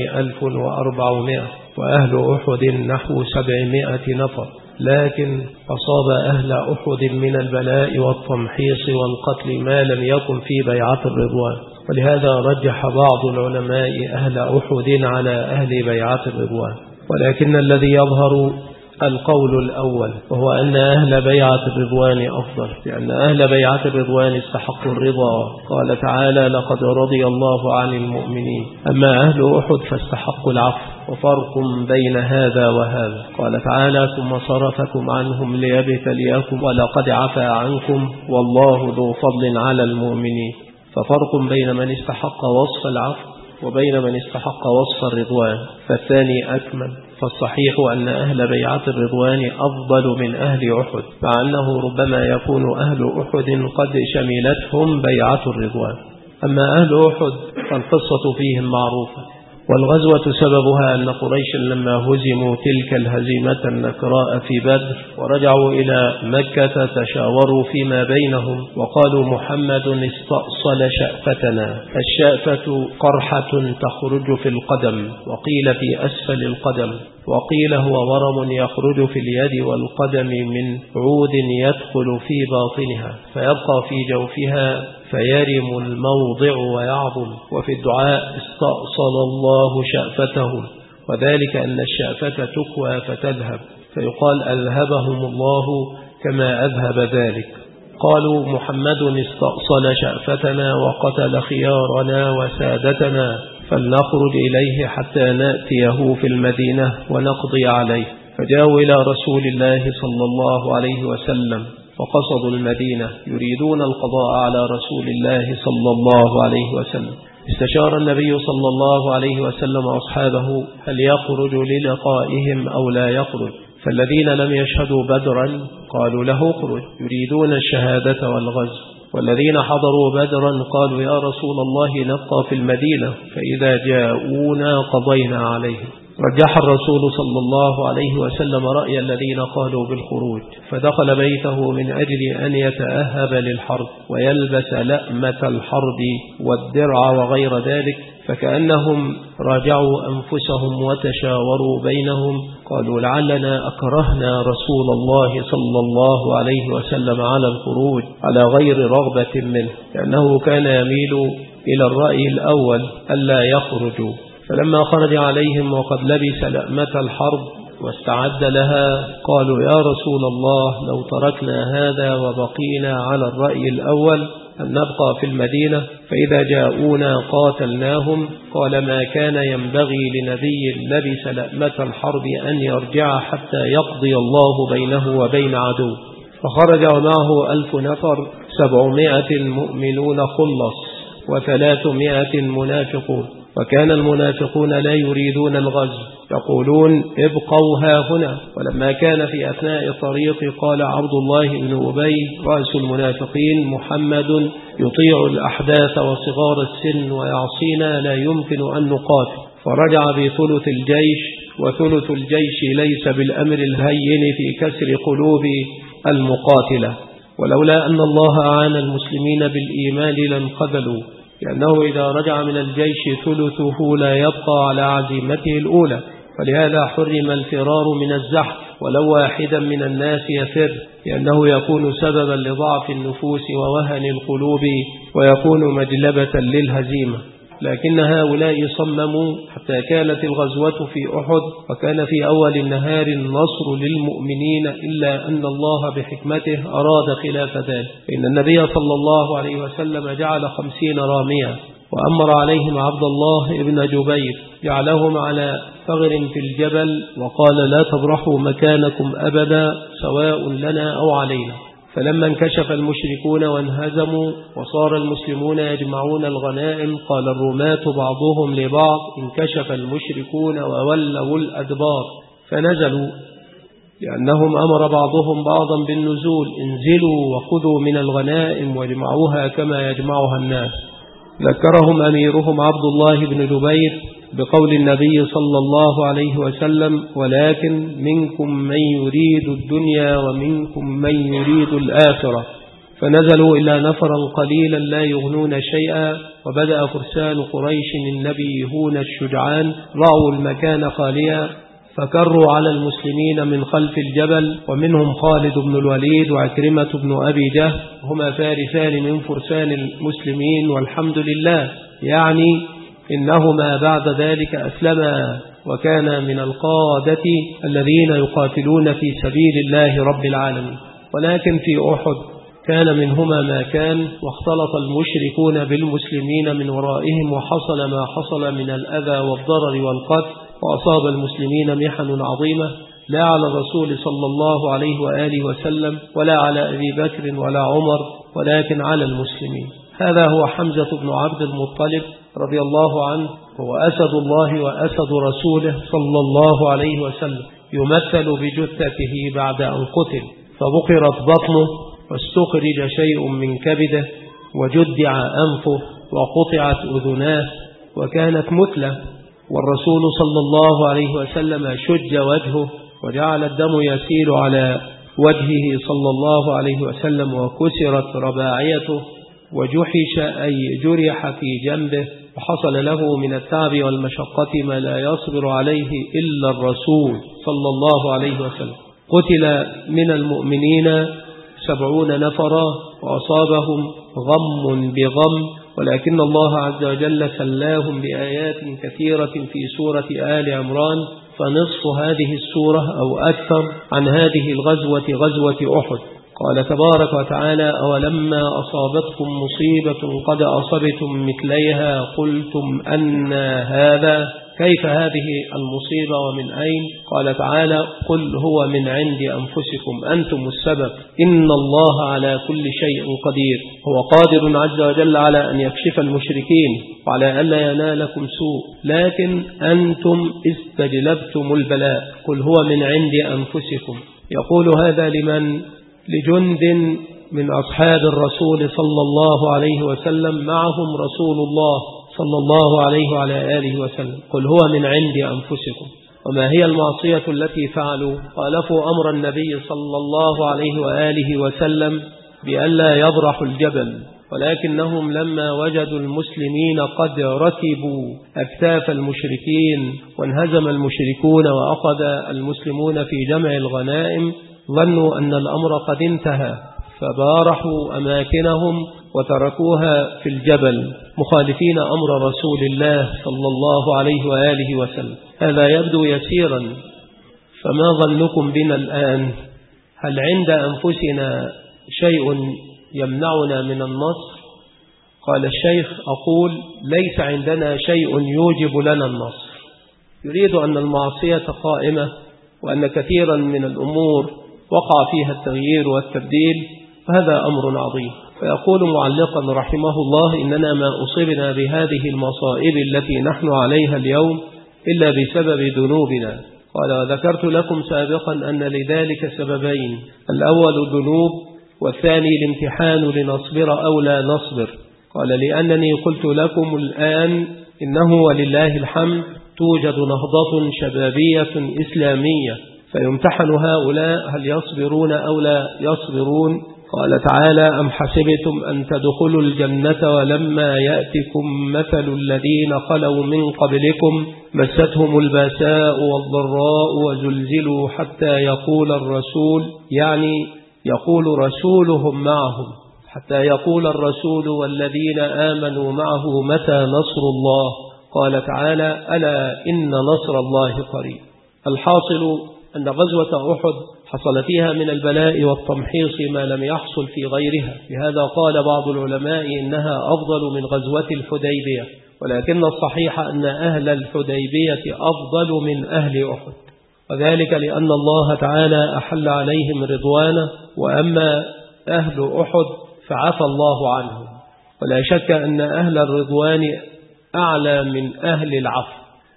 1400 وأهل أحد نحو 700 نفر، لكن أصاب أهل أحد من البلاء والتمحيص والقتل ما لم يكن في بيعة الرضوان، ولهذا رجح بعض العلماء أهل أحد على أهل بيعة الرضوان. ولكن الذي يظهر القول الأول، وهو أن أهل بيعة الرضوان أفضل، لأن أهل بيعة الرضوان استحقوا الرضا. قال تعالى: لقد رضي الله عن المؤمنين. أما أهل أحد فاستحقوا العفو، وفرق بين هذا وهذا. قال تعالى: ثم صرفكم عنهم ليبتليكم ولقد عفا عنكم والله ذو فضل على المؤمنين. ففرق بين من استحق وصف العفو وبين من استحق وصف الرضوان، فالثاني أكمل. فالصحيح أن أهل بيعة الرضوان أفضل من أهل أحد، مع أنه ربما يكون أهل أحد قد شملتهم بيعة الرضوان. أما أهل أحد فالقصة فيهم معروفة، والغزوة سببها أن قريش لما هزموا تلك الهزيمة النكراء في بدر ورجعوا إلى مكة تشاوروا فيما بينهم وقالوا: محمد استأصل شأفتنا. الشأفة قرحة تخرج في القدم، وقيل في أسفل القدم، وقيل هو ورم يخرج في اليد والقدم من عود يدخل في باطنها فيبقى في جوفها فيرم الموضع ويعظم. وفي الدعاء: استأصل الله شأفتهم، وذلك أن الشأفة تكوى فتذهب، فيقال: أذهبهم الله كما أذهب ذلك. قالوا: محمد استأصل شأفتنا وقتل خيارنا وسادتنا، فلنخرج إليه حتى نأتيه في المدينة ونقضي عليه. فجاءوا إلى رسول الله صلى الله عليه وسلم وقصدوا المدينة يريدون القضاء على رسول الله صلى الله عليه وسلم. استشار النبي صلى الله عليه وسلم أصحابه هل يخرج للقائهم أو لا يخرج، فالذين لم يشهدوا بدرا قالوا له اخرج يريدون الشهادة والغزو، والذين حضروا بدرا قالوا: يا رسول الله نبقى في المدينة فإذا جاءونا قضينا عليهم. رجح الرسول صلى الله عليه وسلم رأي الذين قالوا بالخروج، فدخل بيته من أجل أن يتأهب للحرب ويلبس لأمة الحرب والدرع وغير ذلك، فكأنهم راجعوا أنفسهم وتشاوروا بينهم، قالوا: لعلنا أكرهنا رسول الله صلى الله عليه وسلم على الخروج على غير رغبة منه، لأنه كان يميل إلى الرأي الأول ألا يخرجوا. فلما خرج عليهم وقد لبس لأمة الحرب واستعد لها قالوا: يا رسول الله لو تركنا هذا وبقينا على الرأي الأول أن نبقى في المدينة فإذا جاءونا قاتلناهم. قال: ما كان ينبغي لنبي لبس لأمة الحرب أن يرجع حتى يقضي الله بينه وبين عدو. فخرج ومعه 1000 نفر، 700 مؤمنون خلص و300 منافقون. وكان المنافقون لا يريدون الغزو، يقولون: ابقوا ها هنا. ولما كان في أثناء الطريق قال عبد الله بن أبي رأس المنافقين: محمد يطيع الأحداث وصغار السن ويعصينا، لا يمكن أن نقاتل. فرجع بثلث الجيش، وثلث الجيش ليس بالأمر الهين في كسر قلوب المقاتلة. ولولا أن الله أعان المسلمين بالإيمان لانقبلوا، لأنه إذا رجع من الجيش ثلثه لا يبقى على عزيمته الأولى، فلهذا حرم الفرار من الزحف ولو واحدا من الناس يفر، لأنه يكون سببا لضعف النفوس ووهن القلوب ويكون مجلبة للهزيمة. لكن هؤلاء صمموا حتى كانت الغزوة في أحد، وكان في أول النهار النصر للمؤمنين، إلا أن الله بحكمته أراد خلاف ذلك، إن النبي صلى الله عليه وسلم جعل 50 راميا، وأمر عليهم عبد الله ابن جبير، جعلهم على ثغر في الجبل، وقال لا تبرحوا مكانكم أبدا سواء لنا أو علينا. فلما انكشف المشركون وانهزموا وصار المسلمون يجمعون الغنائم، قال الرماة بعضهم لبعض انكشف المشركون وولوا الأدبار، فنزلوا، لأنهم أمر بعضهم بعضا بالنزول، انزلوا وخذوا من الغنائم واجمعوها كما يجمعها الناس. ذكرهم أميرهم عبد الله بن جبير بقول النبي صلى الله عليه وسلم ولكن منكم من يريد الدنيا ومنكم من يريد الآخرة، فنزلوا إلى نفرا قليلا لا يغنون شيئا، وبدأ فرسان قريش النبيهون الشجعان رأوا المكان خاليا، فكروا على المسلمين من خلف الجبل، ومنهم خالد بن الوليد وعكرمة بن أبي جهل، هما فارسان من فرسان المسلمين، والحمد لله، يعني إنهما بعد ذلك أسلما، وكان من القادة الذين يقاتلون في سبيل الله رب العالمين. ولكن في أحد كان منهما ما كان، واختلط المشركون بالمسلمين من ورائهم، وحصل ما حصل من الأذى والضرر والقتل، وأصاب المسلمين محن عظيمة، لا على الرسول صلى الله عليه وآله وسلم ولا على أبي بكر ولا عمر، ولكن على المسلمين. هذا هو حمزة بن عبد المطلب رضي الله عنه، هو أسد الله وأسد رسوله صلى الله عليه وسلم، يمثل بجثته بعد أن قتل، فبقرت بطنه واستخرج شيء من كبده وجدع أنفه وقطعت أذناه، وكانت مثلة، والرسول صلى الله عليه وسلم شج وجهه وجعل الدم يسيل على وجهه صلى الله عليه وسلم، وكسرت رباعيته وجحش أي جرح في جنبه، وحصل له من التعب والمشقة ما لا يصبر عليه إلا الرسول صلى الله عليه وسلم. قتل من المؤمنين 70 نفرا، وأصابهم غم بغم، ولكن الله عز وجل سلاهم بآيات كثيرة في سورة آل عمران، فنصف هذه السورة أو أكثر عن هذه الغزوة غزوة أحد. قال تبارك وتعالى أولما أصابتكم مصيبة قد أصبتم مثليها قلتم أن هذا، كيف هذه المصيبة ومن أين؟ قال تعالى قل هو من عند أنفسكم أنتم السبب إن الله على كل شيء قدير. هو قادر عز وجل على أن يكشف المشركين وعلى ألا ينالكم سوء، لكن أنتم استجلبتم البلاء. قل هو من عند أنفسكم. يقول هذا لمن؟ لجند من أصحاب الرسول صلى الله عليه وسلم، معهم رسول الله صلى الله عليه وعلى آله وسلم. قل هو من عند أنفسكم. وما هي المعصية التي فعلوا؟ خالفوا أمر النبي صلى الله عليه وآله وسلم بألا يبرحوا الجبل، ولكنهم لما وجدوا المسلمين قد ركبوا أكتاف المشركين وانهزم المشركون وأخذ المسلمون في جمع الغنائم، ظنوا أن الأمر قد انتهى، فبارحوا أماكنهم وتركوها في الجبل مخالفين أمر رسول الله صلى الله عليه وآله وسلم. هذا يبدو يسيرا، فما ظنكم بنا الآن؟ هل عند أنفسنا شيء يمنعنا من النصر؟ قال الشيخ أقول ليس عندنا شيء يوجب لنا النصر. يريد أن المعصية قائمة، وأن كثيرا من الأمور وقع فيها التغيير والتبديل، فهذا أمر عظيم. فيقول معلقا رحمه الله إننا ما أصبنا بهذه المصائب التي نحن عليها اليوم إلا بسبب ذنوبنا. قال وذكرت لكم سابقا أن لذلك سببين: الأول الذنوب، والثاني الامتحان لنصبر أو لا نصبر. قال لأنني قلت لكم الآن إنه ولله الحمد توجد نهضة شبابية إسلامية، فيمتحن هؤلاء هل يصبرون أو لا يصبرون، قال تعالى: أم حسبتم أن تدخلوا الجنة ولما يأتكم مثل الذين خلوا من قبلكم مستهم الباساء والضراء وزلزلوا حتى يقول الرسول، يعني يقول رسولهم معهم، حتى يقول الرسول والذين آمنوا معه متى نصر الله. قال تعالى: ألا إن نصر الله قريب. الحاصل أن غزوة أحد حصل فيها من البلاء والتمحيص ما لم يحصل في غيرها، لهذا قال بعض العلماء إنها أفضل من غزوة الحديبية، ولكن الصحيح أن أهل الحديبية أفضل من أهل أحد، وذلك لأن الله تعالى أحل عليهم رضوانه، وأما أهل أحد فعفى الله عنهم. ولا شك أن أهل الرضوان أعلى من أهل العفو،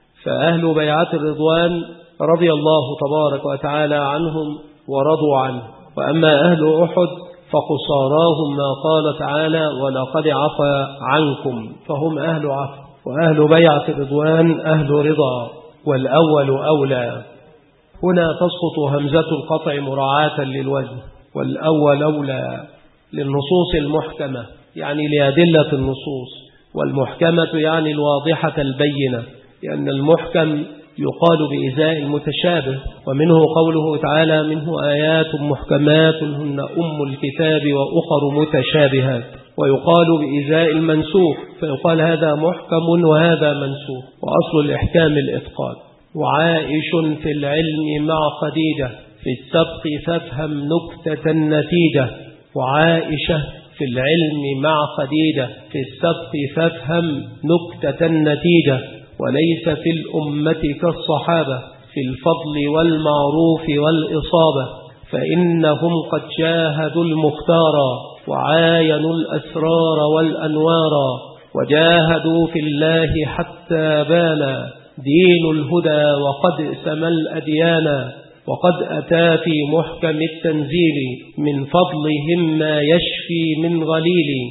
فأهل بيعة الرضوان رضي الله تبارك وتعالى عنهم ورضوا عنه، وأما أهل أحد فخساراهم ما قال تعالى: ولقد عفى عنكم، فهم أهل عفو. وأهل بيعة الرضوان أهل رضا، والأول أولى. هنا تسقط همزة القطع مراعاة للوزن، والأول أولى للنصوص المحكمة، يعني لأدلة النصوص، والمحكمة يعني الواضحة البينة، لأن المحكم يقال بإزاء المتشابه، ومنه قوله تعالى: منه آيات محكمات هن أم الكتاب وأخر متشابهات، ويقال بإزاء المنسوخ، فيقال هذا محكم وهذا منسوخ، وأصل الإحكام الإتقان. وعائش في العلم مع خديجة في السبق فافهم نكتة النتيجة. وعائشة في العلم مع خديجة في السبق فافهم نكتة النتيجة. وليس في الأمة كالصحابة في الفضل والمعروف والإصابة، فإنهم قد شاهدوا المختار وعاينوا الأسرار والأنوار، وجاهدوا في الله حتى بان دين الهدى وقد سمى الأديان، وقد أتى في محكم التنزيل من فضلهم ما يشفي من غليل.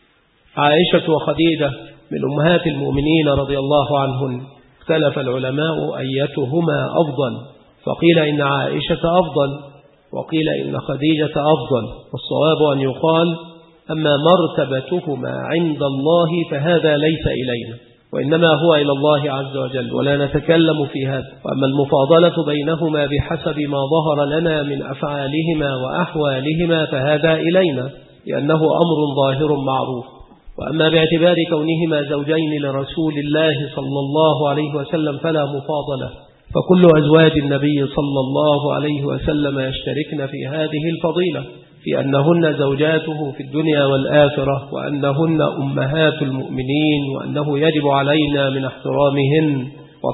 عائشة وخديجة من أمهات المؤمنين رضي الله عنهن، اختلف العلماء أيتهما أفضل، فقيل إن عائشة أفضل، وقيل إن خديجة أفضل، والصواب أن يقال: أما مرتبتهما عند الله فهذا ليس إلينا، وإنما هو إلى الله عز وجل، ولا نتكلم في هذا. وأما المفاضلة بينهما بحسب ما ظهر لنا من أفعالهما وأحوالهما فهذا إلينا، لأنه أمر ظاهر معروف. وأما باعتبار كونهما زوجين لرسول الله صلى الله عليه وسلم فلا مفاضلة، فكل أزواج النبي صلى الله عليه وسلم يشتركن في هذه الفضيلة، في أنهن زوجاته في الدنيا والآخرة، وأنهن أمهات المؤمنين، وأنه يجب علينا من احترامهن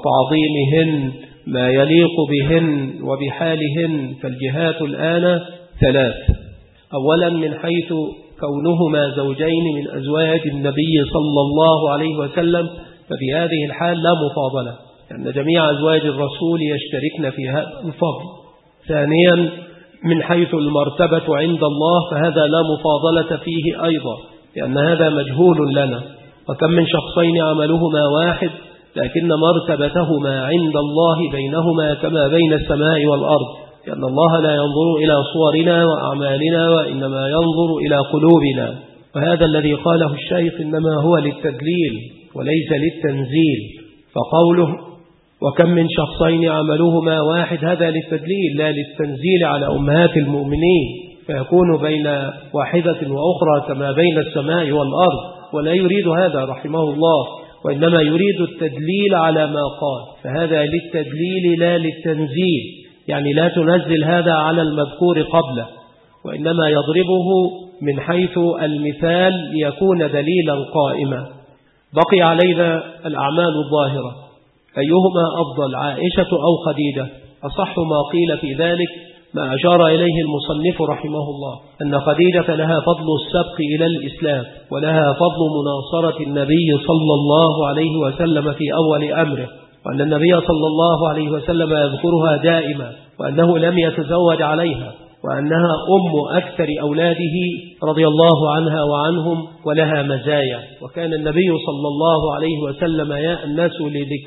وتعظيمهن ما يليق بهن وبحالهن. فالجهات الآن ثلاث: أولا من حيث كونهما زوجين من أزواج النبي صلى الله عليه وسلم، ففي هذه الحال لا مفاضلة، لأن جميع أزواج الرسول يشتركن في هذا الفضل. ثانيا من حيث المرتبة عند الله، فهذا لا مفاضلة فيه أيضا، لأن هذا مجهول لنا، وكم من شخصين عملهما واحد لكن مرتبتهما عند الله بينهما كما بين السماء والأرض، لأن الله لا ينظر إلى صورنا وأعمالنا، وإنما ينظر إلى قلوبنا. وهذا الذي قاله الشيخ إنما هو للتدليل وليس للتنزيل، فقوله وكم من شخصين عملهما واحد هذا للتدليل لا للتنزيل على أمهات المؤمنين، فيكون بين واحدة وأخرى كما بين السماء والأرض، ولا يريد هذا رحمه الله، وإنما يريد التدليل على ما قال، فهذا للتدليل لا للتنزيل، يعني لا تنزل هذا على المذكور قبله، وإنما يضربه من حيث المثال ليكون دليلا قائما. بقي علينا الأعمال الظاهرة، أيهما أفضل، عائشة أو خديجة؟ أصح ما قيل في ذلك ما أشار إليه المصنف رحمه الله، أن خديجة لها فضل السبق إلى الإسلام، ولها فضل مناصرة النبي صلى الله عليه وسلم في أول أمره، وأن النبي صلى الله عليه وسلم يذكرها دائما، وأنه لم يتزوج عليها، وأنها أم أكثر أولاده رضي الله عنها وعنهم، ولها مزايا، وكان النبي صلى الله عليه وسلم يأنس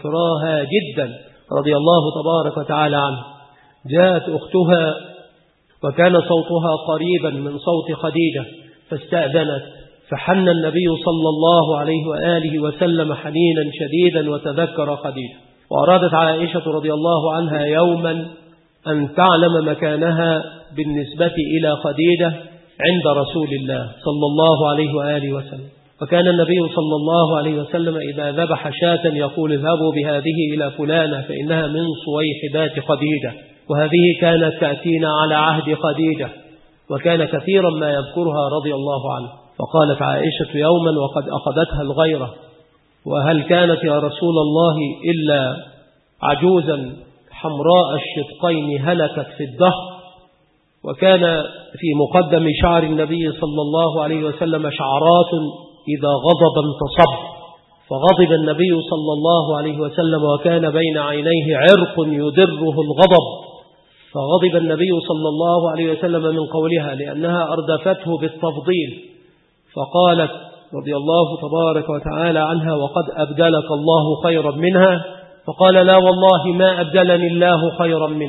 لذكراها جدا رضي الله تبارك وتعالى عنه. جاءت أختها وكان صوتها قريبا من صوت خديجة، فاستأذنت، فحن النبي صلى الله عليه وآله وسلم حنينا شديدا وتذكر خديجة. وأرادت عائشة رضي الله عنها يوما أن تعلم مكانها بالنسبة إلى خديجة عند رسول الله صلى الله عليه وآله وسلم. فكان النبي صلى الله عليه وسلم إذا ذبح شاة يقول اذهبوا بهذه إلى فلانة فإنها من صويحبات خديجة، وهذه كانت تأتينا على عهد خديجة، وكان كثيرا ما يذكرها رضي الله عنه. فقالت عائشة يوما وقد أخذتها الغيرة: وهل كانت يا رسول الله إلا عجوزا حمراء الشدقين هلكت في الدهر؟ وكان في مقدم شعر النبي صلى الله عليه وسلم شعرات إذا غضب انتصب، فغضب النبي صلى الله عليه وسلم وكان بين عينيه عرق يدره الغضب، فغضب النبي صلى الله عليه وسلم من قولها لأنها أردفته بالتفضيل، فقالت رضي الله تبارك وتعالى عنها: وقد أبدلك الله خيرا منها. فقال: لا والله ما أبدلني الله خيرا منه،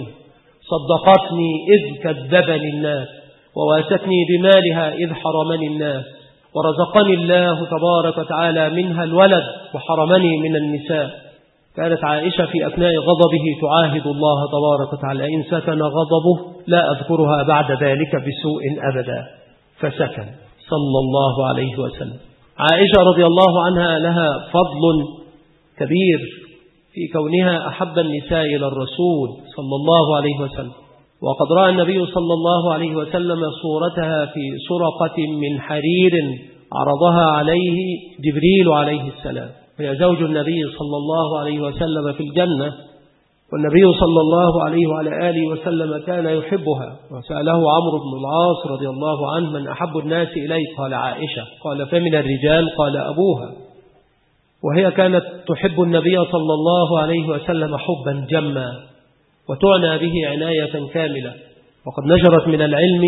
صدقتني إذ كذبني الناس، وواتتني بمالها إذ حرمني الناس، ورزقني الله تبارك وتعالى منها الولد وحرمني من النساء. كانت عائشة في أثناء غضبه تعاهد الله تبارك وتعالى: إن سكن غضبه لا أذكرها بعد ذلك بسوء أبدا، فسكن صلى الله عليه وسلم. عائشة رضي الله عنها لها فضل كبير في كونها أحب النساء إلى الرسول صلى الله عليه وسلم، وقد رأى النبي صلى الله عليه وسلم صورتها في سرقة من حرير عرضها عليه جبريل عليه السلام، وهي زوج النبي صلى الله عليه وسلم في الجنة، والنبي صلى الله عليه وعلى آله وسلم كان يحبها. وسأله عمرو بن العاص رضي الله عنه: من أحب الناس إليك؟ قال: عائشة. قال: فمن الرجال؟ قال: أبوها. وهي كانت تحب النبي صلى الله عليه وسلم حبا جما، وتعنى به عناية كاملة، وقد نشرت من العلم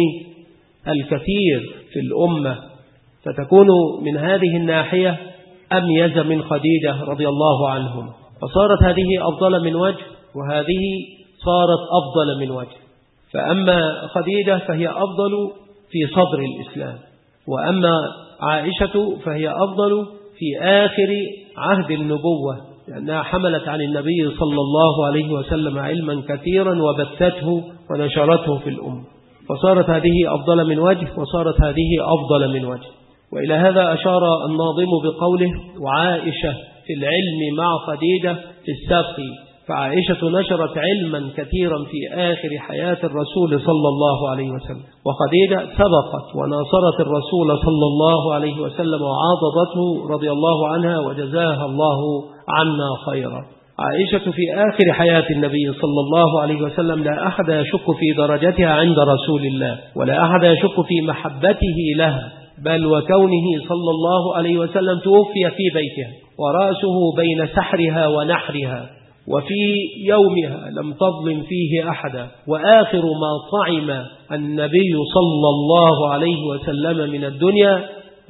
الكثير في الأمة، فتكون من هذه الناحية أميز من خديجة رضي الله عنهم، فصارت هذه أفضل من وجه، وهذه صارت أفضل من وجه. فأما خديجة فهي أفضل في صدر الإسلام، وأما عائشة فهي أفضل في آخر عهد النبوة، لأنها حملت عن النبي صلى الله عليه وسلم علما كثيرا وبثته ونشرته في الأمة، فصارت هذه أفضل من وجه، وصارت هذه أفضل من وجه. وإلى هذا أشار الناظم بقوله: وعائشة في العلم مع خديجة في السبق. فعائشة نشرت علما كثيرا في آخر حياة الرسول صلى الله عليه وسلم، وخديجة سبقت وناصرت الرسول صلى الله عليه وسلم وعاضدته رضي الله عنها وجزاها الله عنا خيرا. عائشة في آخر حياة النبي صلى الله عليه وسلم لا أحد يشك في درجتها عند رسول الله، ولا أحد يشك في محبته لها، بل وكونه صلى الله عليه وسلم توفي في بيتها ورأسه بين سحرها ونحرها، وفي يومها لم تظلم فيه أحدا، وآخر ما طعم النبي صلى الله عليه وسلم من الدنيا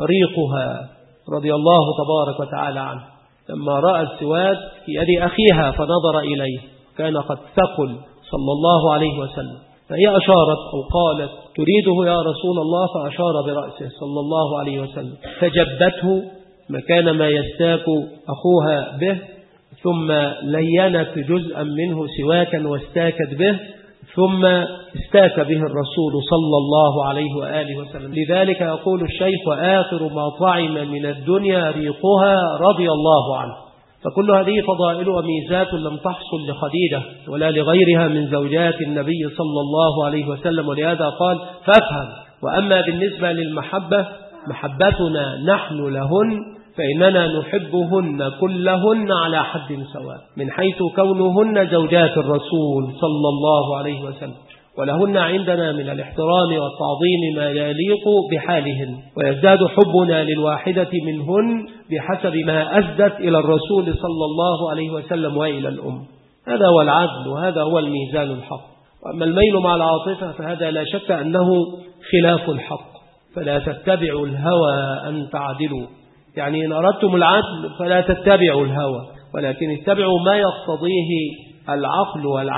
ريقها رضي الله تبارك وتعالى عنه، لما رأى السواد في يد أخيها فنظر إليه كان قد ثقل صلى الله عليه وسلم، فهي أشارت أو قالت: تريده يا رسول الله؟ فأشار برأسه صلى الله عليه وسلم، فجبته مكان ما يستاك أخوها به، ثم لينت جزءا منه سواكا واستاكت به، ثم استاك به الرسول صلى الله عليه وآله وسلم. لذلك يقول الشيخ: وآخر ما طعم من الدنيا ريقها رضي الله عنه. فكل هذه فضائل وميزات لم تحصل لخديجة ولا لغيرها من زوجات النبي صلى الله عليه وسلم، ولهذا قال: فافهم. وأما بالنسبة للمحبة، محبتنا نحن لهن فإننا نحبهن كلهن على حد سواء، من حيث كونهن زوجات الرسول صلى الله عليه وسلم، ولهن عندنا من الاحترام والتعظيم ما يليق بحالهن، ويزداد حبنا للواحدة منهن بحسب ما أسدت إلى الرسول صلى الله عليه وسلم وإلى الأم. هذا هو العدل، وهذا هو الميزان الحق. وأما الميل مع العاطفة فهذا لا شك أنه خلاف الحق، فلا تتبعوا الهوى أن تعدلوا، يعني إن أردتم العدل فلا تتبعوا الهوى، ولكن اتبعوا ما يقتضيه العقل والعدل.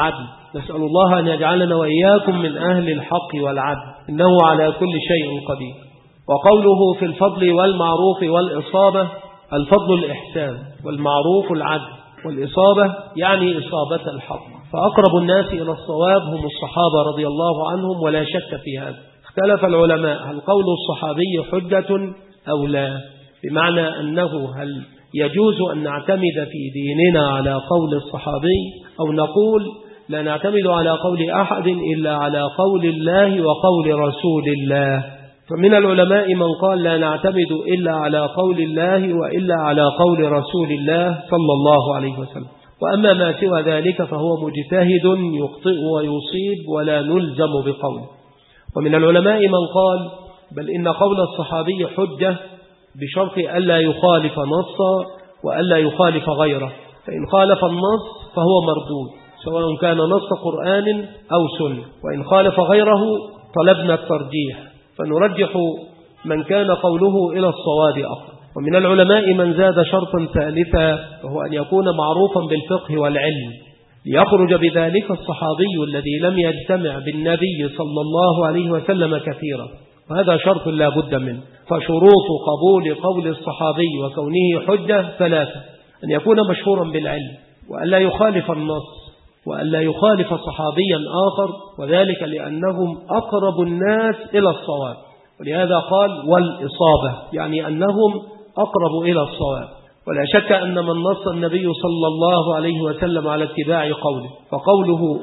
نسأل الله أن يجعلنا وإياكم من أهل الحق والعدل، إنه على كل شيء قدير. وقوله في الفضل والمعروف والإصابة، الفضل الإحسان، والمعروف العدل، والإصابة يعني إصابة الحق. فأقرب الناس إلى الصواب هم الصحابة رضي الله عنهم ولا شك في هذا. اختلف العلماء هل قول الصحابي حجة أو لا، بمعنى أنه هل يجوز أن نعتمد في ديننا على قول الصحابي، أو نقول لا نعتمد على قول أحد إلا على قول الله وقول رسول الله. فمن العلماء من قال لا نعتمد إلا على قول الله وإلا على قول رسول الله صلى الله عليه وسلم، وأما ما سوى ذلك فهو مجتهد يخطئ ويصيب ولا نلزم بقوله. ومن العلماء من قال بل إن قول الصحابي حجة بشرط ألا يخالف نصا وألا يخالف غيره، فإن خالف النص فهو مردود سواء كان نص قرآن أو سنة، وإن خالف غيره طلبنا الترجيح فنرجح من كان قوله إلى الصواب أقرب. ومن العلماء من زاد شرطا ثالثا وهو أن يكون معروفا بالفقه والعلم، ليخرج بذلك الصحابي الذي لم يجتمع بالنبي صلى الله عليه وسلم كثيرا، وهذا شرط لا بد منه. فشروط قبول قول الصحابي وكونه حجة ثلاثة: أن يكون مشهورا بالعلم، وأن لا يخالف النص، وأن لا يخالف صحابيا آخر، وذلك لأنهم أقرب الناس إلى الصواب، ولهذا قال والإصابة يعني أنهم أقرب إلى الصواب. ولا شك أن من نص النبي صلى الله عليه وسلم على اتباع قوله فقوله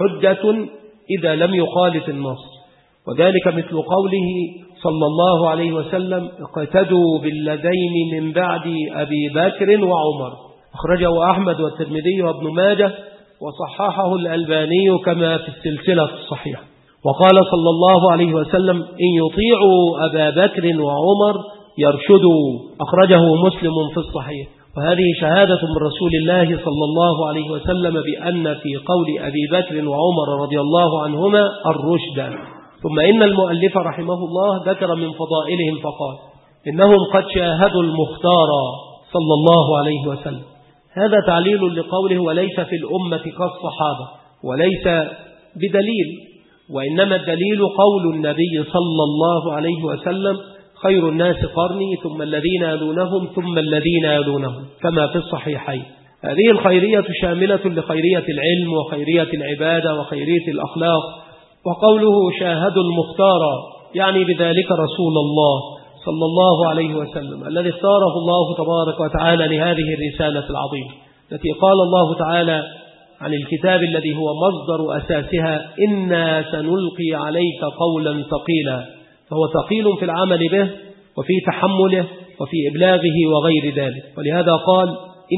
حجة إذا لم يخالف النص، وذلك مثل قوله صلى الله عليه وسلم اقتدوا بالذين من بعد أبي بكر وعمر، أخرجه أحمد والترمذي وابن ماجه وصححه الألباني كما في السلسلة الصحيحة. وقال صلى الله عليه وسلم إن يطيعوا أبا بكر وعمر يرشدوا، أخرجه مسلم في الصحيح. وهذه شهادة من رسول الله صلى الله عليه وسلم بأن في قول أبي بكر وعمر رضي الله عنهما الرشد. ثم إن المؤلف رحمه الله ذكر من فضائلهم فقال إنهم قد شاهدوا المختار صلى الله عليه وسلم. هذا تعليل لقوله وليس في الأمة كالصحابة، وليس بدليل، وإنما الدليل قول النبي صلى الله عليه وسلم خير الناس قرني ثم الذين يلونهم ثم الذين يلونهم كما في الصحيحين. هذه الخيرية شاملة لخيرية العلم وخيرية العبادة وخيرية الأخلاق. وقوله شاهدوا المختار يعني بذلك رسول الله صلى الله عليه وسلم الذي اختاره الله تبارك وتعالى لهذه الرسالة العظيمة التي قال الله تعالى عن الكتاب الذي هو مصدر أساسها إنا سنلقي عليك قولا ثقيلا، فهو ثقيل في العمل به وفي تحمله وفي إبلاغه وغير ذلك. ولهذا قال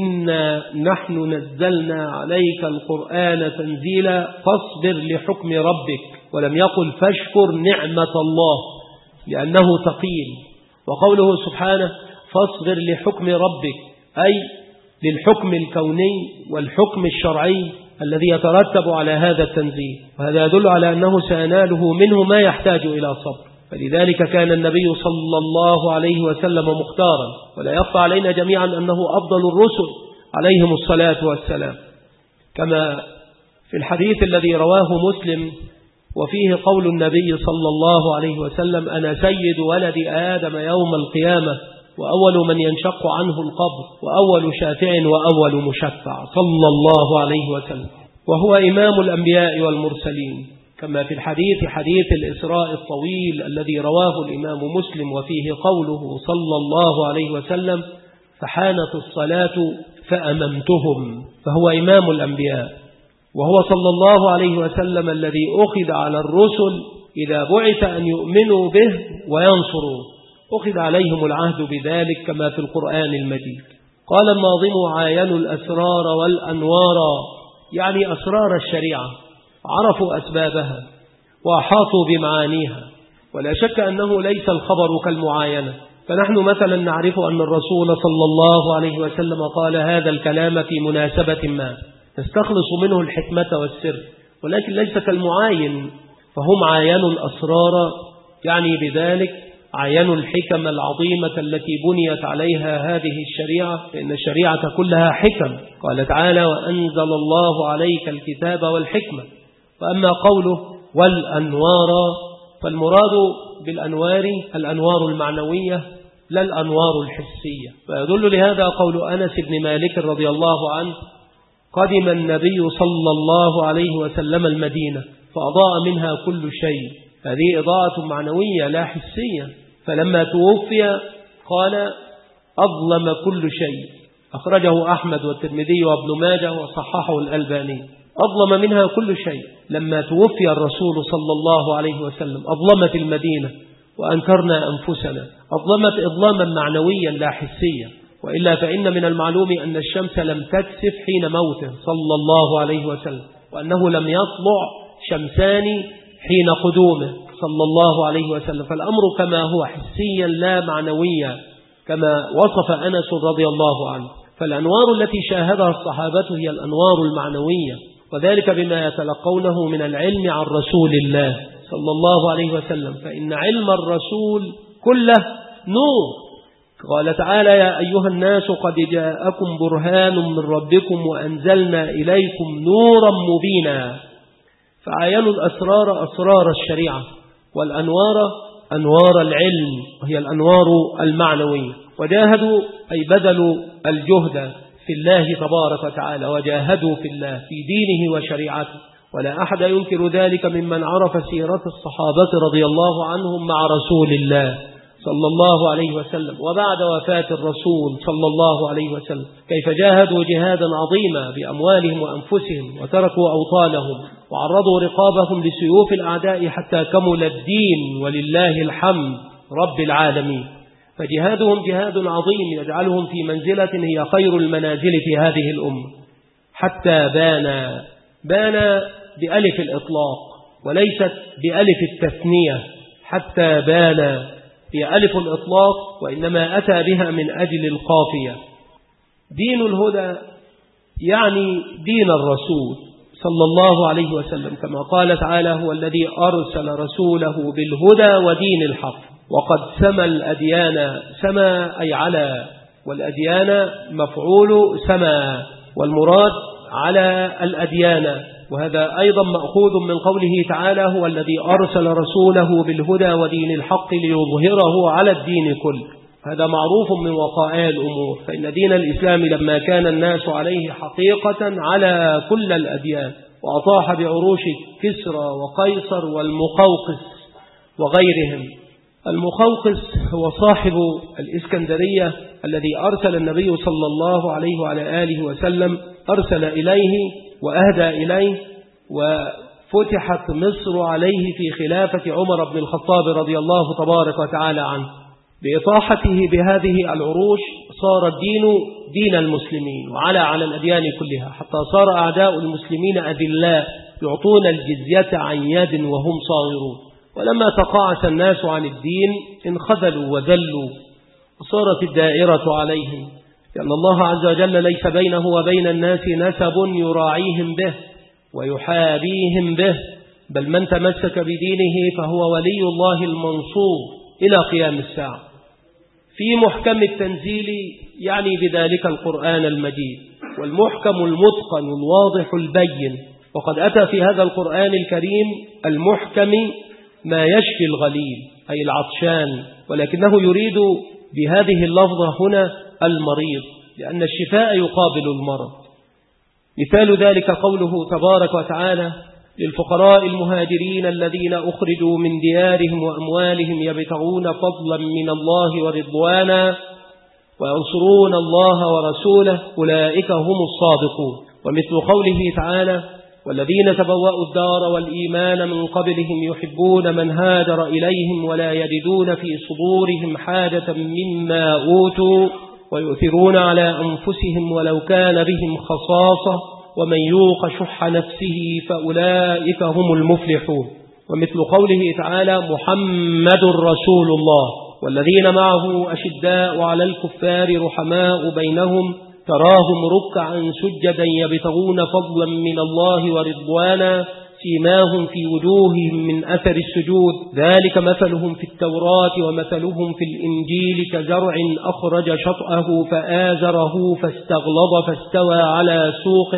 إنا نحن نزلنا عليك القرآن تنزيلا فاصبر لحكم ربك، ولم يقل فاشكر نعمة الله لأنه ثقيل. وقوله سبحانه فاصبر لحكم ربك أي للحكم الكوني والحكم الشرعي الذي يترتب على هذا التنزيل، وهذا يدل على أنه سيناله منه ما يحتاج إلى صبر. فلذلك كان النبي صلى الله عليه وسلم مختارا، ولا يخفى علينا جميعا أنه أفضل الرسل عليهم الصلاة والسلام، كما في الحديث الذي رواه مسلم وفيه قول النبي صلى الله عليه وسلم أنا سيد ولد آدم يوم القيامة وأول من ينشق عنه القبر وأول شافع وأول مشفع صلى الله عليه وسلم، وهو إمام الأنبياء والمرسلين، كما في الحديث حديث الإسراء الطويل الذي رواه الإمام مسلم وفيه قوله صلى الله عليه وسلم فحانت الصلاة فأممتهم، فهو إمام الأنبياء. وهو صلى الله عليه وسلم الذي أخذ على الرسل إذا بعث أن يؤمنوا به وينصروا، أخذ عليهم العهد بذلك كما في القرآن المجيد. قال الناظم عاينوا الأسرار والأنوار يعني أسرار الشريعة، عرفوا أسبابها وأحاطوا بمعانيها. ولا شك أنه ليس الخبر كالمعاينة، فنحن مثلا نعرف أن الرسول صلى الله عليه وسلم قال هذا الكلام في مناسبة ما نستخلص منه الحكمة والسر، ولكن ليس كالمعاين، فهم عاينوا الأسرار يعني بذلك عاينوا الحكم العظيمة التي بنيت عليها هذه الشريعة، فإن الشريعة كلها حكم. قال تعالى وأنزل الله عليك الكتاب والحكمة، وأما قوله والأنوار فالمراد بالأنوار الأنوار المعنوية لا الأنوار الحسية. فيدل لهذا قول أنس بن مالك رضي الله عنه: قدم النبي صلى الله عليه وسلم المدينة فأضاء منها كل شيء. هذه إضاءة معنوية لا حسية. فلما توفي قال: أظلم كل شيء. أخرجه أحمد والترمذي وابن ماجه وصححه الألباني. أظلم منها كل شيء. لما توفي الرسول صلى الله عليه وسلم أظلمت المدينة وأنكرنا أنفسنا. أظلمت إظلاما معنويا لا حسيا. وإلا فإن من المعلوم أن الشمس لم تكسف حين موته صلى الله عليه وسلم، وأنه لم يطلع شمسان حين قدومه صلى الله عليه وسلم. فالأمر كما هو حسيا لا معنويا كما وصف أنس رضي الله عنه. فالأنوار التي شاهدها الصحابة هي الأنوار المعنوية، وذلك بما يتلقونه من العلم عن رسول الله صلى الله عليه وسلم. فإن علم الرسول كله نور. قال تعالى: يا أيها الناس قد جاءكم برهان من ربكم وأنزلنا إليكم نورا مبينا. فعاينوا الأسرار أسرار الشريعة، والأنوار أنوار العلم وهي الأنوار المعنوية. وجاهدوا أي بذلوا الجهد في الله تبارك وتعالى، وجاهدوا في الله في دينه وشريعته. ولا أحد ينكر ذلك ممن عرف سيرة الصحابة رضي الله عنهم مع رسول الله صلى الله عليه وسلم وبعد وفاة الرسول صلى الله عليه وسلم، كيف جاهدوا جهادا عظيما بأموالهم وأنفسهم، وتركوا أوطانهم وعرضوا رقابهم لسيوف الأعداء حتى كمل الدين ولله الحمد رب العالمين. فجهادهم جهاد عظيم يجعلهم في منزلة هي خير المنازل في هذه الأمة. حتى بان بألف الإطلاق وليست بألف التثنية. حتى بان هي ألف الإطلاق، وإنما أتى بها من أجل القافية. دين الهدى يعني دين الرسول صلى الله عليه وسلم، كما قال تعالى: هو الذي أرسل رسوله بالهدى ودين الحق. وقد سمى الأديان، سمى أي على، والأديان مفعول سمى، والمراد على الأديان. وهذا أيضا مأخوذ من قوله تعالى: هو الذي أرسل رسوله بالهدى ودين الحق ليظهره على الدين كله. هذا معروف من وقائع الأمور. فإن دين الإسلام لما كان الناس عليه حقيقة على كل الأديان، وأطاح بعروش كسرى وقيصر والمقوقس وغيرهم. المقوقس هو صاحب الإسكندرية الذي أرسل النبي صلى الله عليه وعلى آله وسلم، أرسل إليه وأهدى إليه، وفتحت مصر عليه في خلافة عمر بن الخطاب رضي الله تبارك وتعالى عنه. بإطاحته بهذه العروش صار الدين دين المسلمين وعلى على الأديان كلها، حتى صار أعداء المسلمين أذلاء يعطون الجزية عن يد وهم صاغرون. ولما تقاعس الناس عن الدين انخذلوا وذلوا، وصارت الدائرة عليهم، لأن الله عز وجل ليس بينه وبين الناس نسب يراعيهم به ويحابيهم به، بل من تمسك بدينه فهو ولي الله المنصور إلى قيام الساعة. في محكم التنزيل يعني بذلك القرآن المجيد، والمحكم المتقن الواضح البين. وقد أتى في هذا القرآن الكريم المحكم ما يشفي الغليل أي العطشان، ولكنه يريد بهذه اللفظة هنا المريض، لأن الشفاء يقابل المرض. مثال ذلك قوله تبارك وتعالى: للفقراء المهاجرين الذين أخرجوا من ديارهم وأموالهم يبتغون فضلا من الله ورضوانا وينصرون الله ورسوله أولئك هم الصادقون. ومثل قوله تعالى: والذين تبوأوا الدار والإيمان من قبلهم يحبون من هاجر إليهم ولا يجدون في صدورهم حاجة مما أوتوا ويؤثرون على أنفسهم ولو كان بهم خصاصة ومن يوق شح نفسه فأولئك هم المفلحون. ومثل قوله تعالى: محمد رسول الله والذين معه أشداء على الكفار رحماء بينهم تراهم ركعا سجدا يبتغون فضلا من الله ورضوانا سيماهم في وجوههم من أثر السجود ذلك مثلهم في التوراة ومثلهم في الإنجيل كزرع أخرج شطأه فآزره فاستغلظ فاستوى على سوقه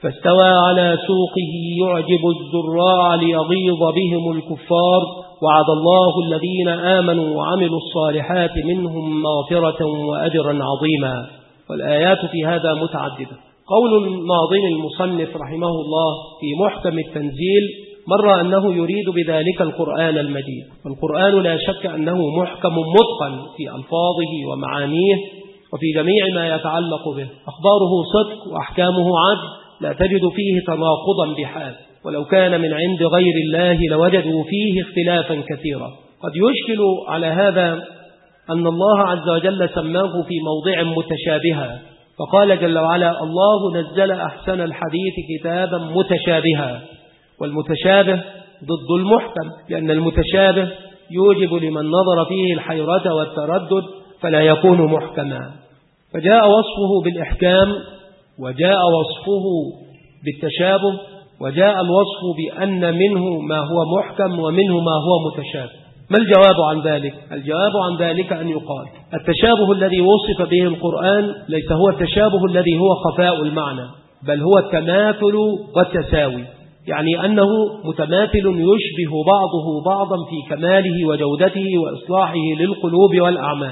فاستوى على سوقه يعجب الزراع ليغيظ بهم الكفار وعد الله الذين آمنوا وعملوا الصالحات منهم مغفرة وأجرا عظيما. والآيات في هذا متعددة. قول الناظم المصنف رحمه الله في محكم التنزيل مر أنه يريد بذلك القرآن المجيد. والقرآن لا شك أنه محكم متقن في ألفاظه ومعانيه وفي جميع ما يتعلق به. أخباره صدق وأحكامه عدل، لا تجد فيه تناقضا بحال، ولو كان من عند غير الله لوجدوا فيه اختلافا كثيرا. قد يشكل على هذا أن الله عز وجل سماه في موضع متشابها، فقال جل وعلا: الله نزل أحسن الحديث كتابا متشابها. والمتشابه ضد المحكم، لأن المتشابه يوجب لمن نظر فيه الحيرة والتردد فلا يكون محكما. فجاء وصفه بالإحكام، وجاء وصفه بالتشابه، وجاء الوصف بأن منه ما هو محكم ومنه ما هو متشابه. ما الجواب عن ذلك؟ الجواب عن ذلك أن يقال: التشابه الذي وصف به القرآن ليس هو التشابه الذي هو خفاء المعنى، بل هو التماثل والتساوي، يعني أنه متماثل يشبه بعضه بعضا في كماله وجودته وإصلاحه للقلوب والأعمال.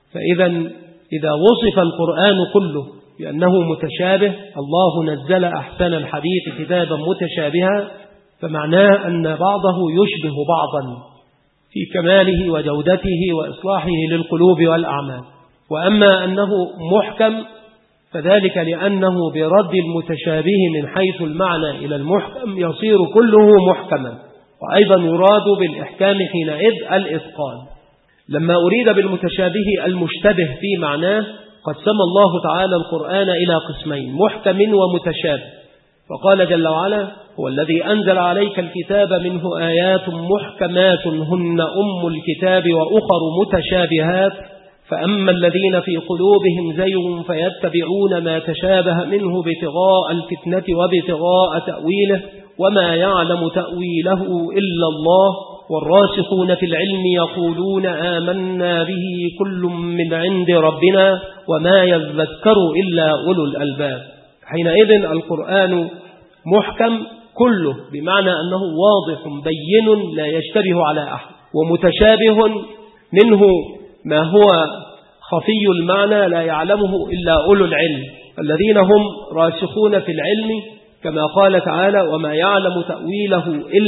إذا وصف القرآن كله بأنه متشابه، الله نزل أحسن الحديث كتابا متشابها، فمعناه أن بعضه يشبه بعضا في كماله وجودته وإصلاحه للقلوب والأعمال. وأما أنه محكم فذلك لأنه برد المتشابه من حيث المعنى إلى المحكم يصير كله محكما. وأيضا يراد بالإحكام حينئذ الإتقان. لما أريد بالمتشابه المشتبه في معناه قسم الله تعالى القرآن إلى قسمين: محكم ومتشابه. فقال جل وعلا: هو الذي أنزل عليك الكتاب منه آيات محكمات هن أم الكتاب وأخر متشابهات فأما الذين في قلوبهم زيغ فيتبعون ما تشابه منه ابتغاء الفتنة وابتغاء تأويله وما يعلم تأويله إلا الله والراسخون في العلم يقولون آمنا به كل من عند ربنا وما يذكر إلا أولو الألباب. حينئذ القرآن محكم كله، بمعنى أنه واضح بين لا يشتبه على أحد، ومتشابه منه ما هو خفي المعنى لا يعلمه إلا أولو العلم الذين هم راسخون في العلم، كما قال تعالى: وما يعلم تأويله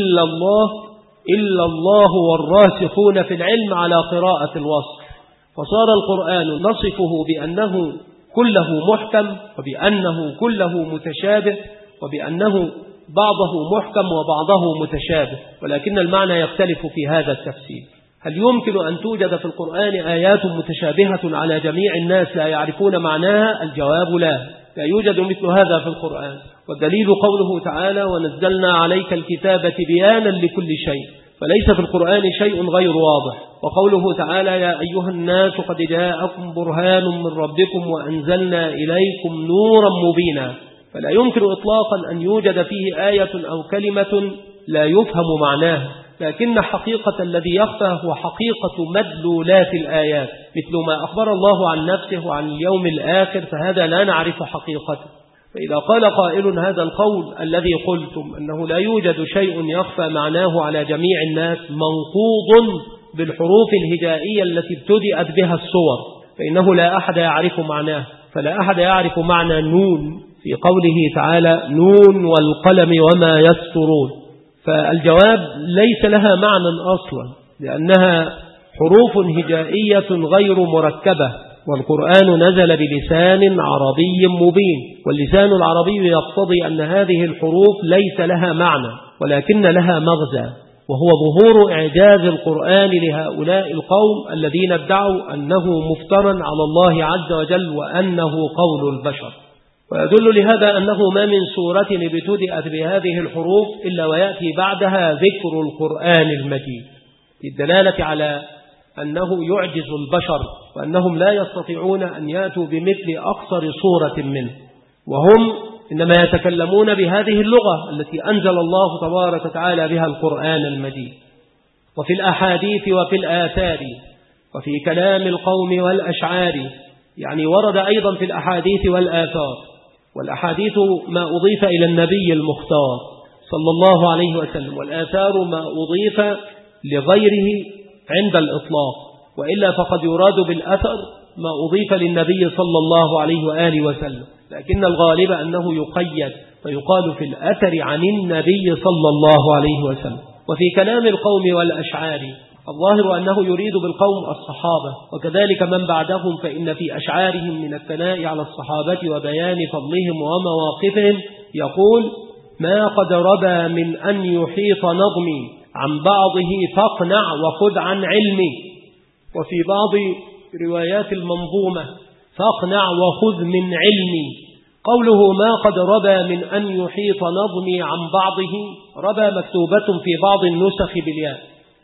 إلا الله والراسخون في العلم على قراءة الوصف. فصار القرآن نصفه بأنه كله محكم، وبأنه كله متشابه، وبأنه بعضه محكم وبعضه متشابه، ولكن المعنى يختلف في هذا التفسير. هل يمكن أن توجد في القرآن آيات متشابهة على جميع الناس لا يعرفون معناها؟ الجواب لا يوجد مثل هذا في القرآن. والدليل قوله تعالى: ونزلنا عليك الكتاب تبيانا لكل شيء، فليس في القرآن شيء غير واضح. وقوله تعالى: يا أيها الناس قد جاءكم برهان من ربكم وأنزلنا إليكم نورا مبينا. فلا يمكن إطلاقا أن يوجد فيه آية أو كلمة لا يفهم معناها، لكن حقيقة الذي يخفى هو حقيقة مدلولات الآيات، مثل ما أخبر الله عن نفسه وعن اليوم الآخر، فهذا لا نعرف حقيقته. فإذا قال قائل هذا القول الذي قلتم أنه لا يوجد شيء يخفى معناه على جميع الناس منقوض بالحروف الهجائية التي ابتدأت بها الصور، فإنه لا أحد يعرف معناه. فلا أحد يعرف معنى نون في قوله تعالى: نون والقلم وما يسطرون. فالجواب ليس لها معنى أصلا، لأنها حروف هجائية غير مركبة، والقرآن نزل بلسان عربي مبين، واللسان العربي يقتضي أن هذه الحروف ليس لها معنى ولكن لها مغزى، وهو ظهور إعجاز القرآن لهؤلاء القوم الذين ادعوا أنه مفترى على الله عز وجل وأنه قول البشر. ويدل لهذا أنه ما من سورة ابتدأت بهذه الحروف إلا ويأتي بعدها ذكر القرآن المجيد، للدلالة على أنه يعجز البشر وأنهم لا يستطيعون أن يأتوا بمثل أقصر صورة منه، وهم إنما يتكلمون بهذه اللغة التي أنزل الله تبارك وتعالى بها القرآن المجيد. وفي الأحاديث وفي الآثار وفي كلام القوم والأشعار، يعني ورد أيضا في الأحاديث والآثار والأحاديث ما أضيف إلى النبي المختار صلى الله عليه وسلم، والآثار ما أضيف لغيره عند الإطلاق، وإلا فقد يراد بالأثر ما أضيف للنبي صلى الله عليه وآله وسلم، لكن الغالب أنه يقيد فيقال في الأثر عن النبي صلى الله عليه وسلم. وفي كلام القوم والأشعار الظاهر أنه يريد بالقوم الصحابة، وكذلك من بعدهم، فإن في أشعارهم من الثناء على الصحابة وبيان فضلهم ومواقفهم يقول: ما قد ربى من أن يحيط نظمي عن بعضه فاقنع وخذ عن علمي. وفي بعض روايات المنظومة: فاقنع وخذ من علمي. قوله ما قد ربى من أن يحيط نظمي عن بعضه، ربى مكتوبة في بعض النسخ بالياء،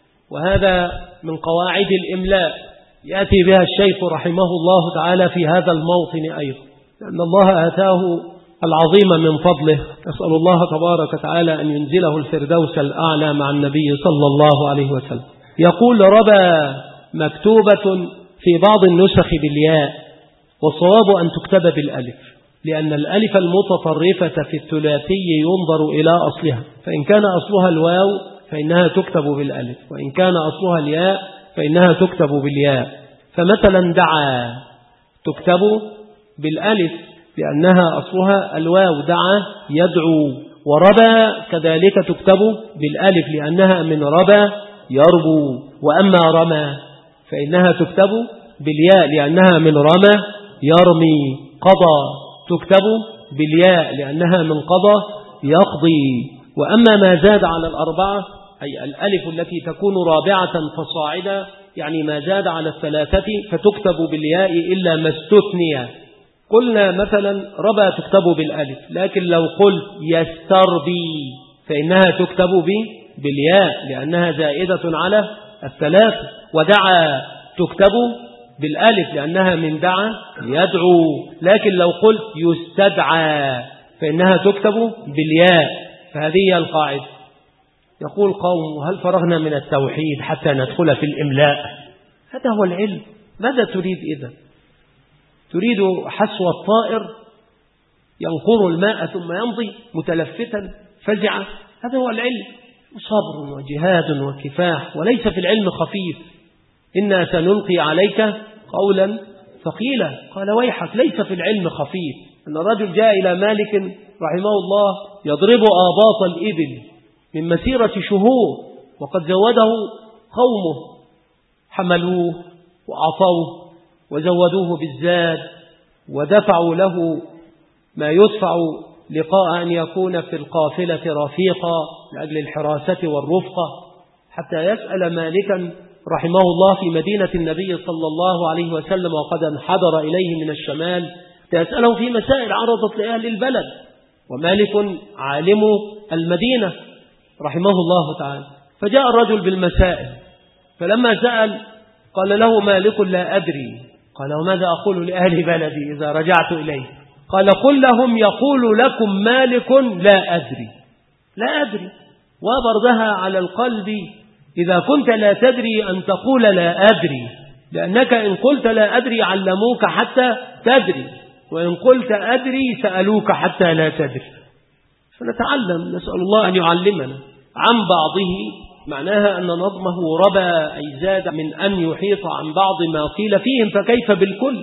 وهذا من قواعد الإملاء يأتي بها الشيخ رحمه الله تعالى في هذا الموطن أيضا، لأن الله آتاه العظيم من فضله. أسأل الله تبارك وتعالى أن ينزله الفردوس الأعلى مع النبي صلى الله عليه وسلم. يقول: ربى مكتوبة في بعض النسخ بالياء، والصواب أن تكتب بالألف، لأن الألف المتطرفة في الثلاثي ينظر إلى أصلها، فإن كان أصلها الواو فإنها تكتب بالألف، وإن كان أصلها الياء فإنها تكتب بالياء. فمثلا دعا تكتب بالألف لأنها أصلها الواو، دعا يدعو. وربى كذلك تكتب بالألف لأنها من ربى يربو. وأما رمى فإنها تكتب بالياء لأنها من رمى يرمي. قضى تكتب بالياء لأنها من قضى يقضي. وأما ما زاد على الأربعة، أي الألف التي تكون رابعة فصاعدا، يعني ما زاد على الثلاثة، فتكتب بالياء إلا ما استثني. قلنا مثلا ربى تكتب بالألف، لكن لو قلت يستربي فإنها تكتب بالياء لأنها زائدة على الثلاثة. ودعا تكتب بالألف لأنها من دعا يدعو، لكن لو قلت يستدعى فإنها تكتب بالياء. فهذه هي القاعدة. يقول قوم: هل فرغنا من التوحيد حتى ندخل في الإملاء؟ هذا هو العلم. ماذا تريد إذا؟ تريد حسو الطائر ينقر الماء ثم يمضي متلفتا فزعا؟ هذا هو العلم. صبر وجهاد وكفاح، وليس في العلم خفيف. إنا سنلقي عليك قولا ثقيلا. قال: ويحك، ليس في العلم خفيف. أن الرجل جاء إلى مالك رحمه الله يضرب آباط الإبل من مسيرة شهور، وقد زوده قومه، حملوه وأعطوه وزودوه بالزاد ودفعوا له ما يدفع لقاء أن يكون في القافلة رفيقا لأجل الحراسة والرفقة، حتى يسأل مالكا رحمه الله في مدينة النبي صلى الله عليه وسلم وقد انحدر إليه من الشمال، يسأله في مسائل عرضت لأهل البلد، ومالك عالم المدينة رحمه الله تعالى. فجاء الرجل بالمسائل، فلما سأل قال له مالك: لا أدري. قال: وماذا أقول لأهل بلدي إذا رجعت إليه؟ قال: قل لهم يقول لكم مالك لا أدري. لا أدري وبردها على القلب إذا كنت لا تدري أن تقول لا أدري، لأنك إن قلت لا أدري علموك حتى تدري، وإن قلت أدري سألوك حتى لا تدري. فنتعلم، نسأل الله أن يعلمنا. عن بعضه معناها أن نظمه ربى، أي زاد من أن يحيط عن بعض ما قيل فيهم، فكيف بالكل؟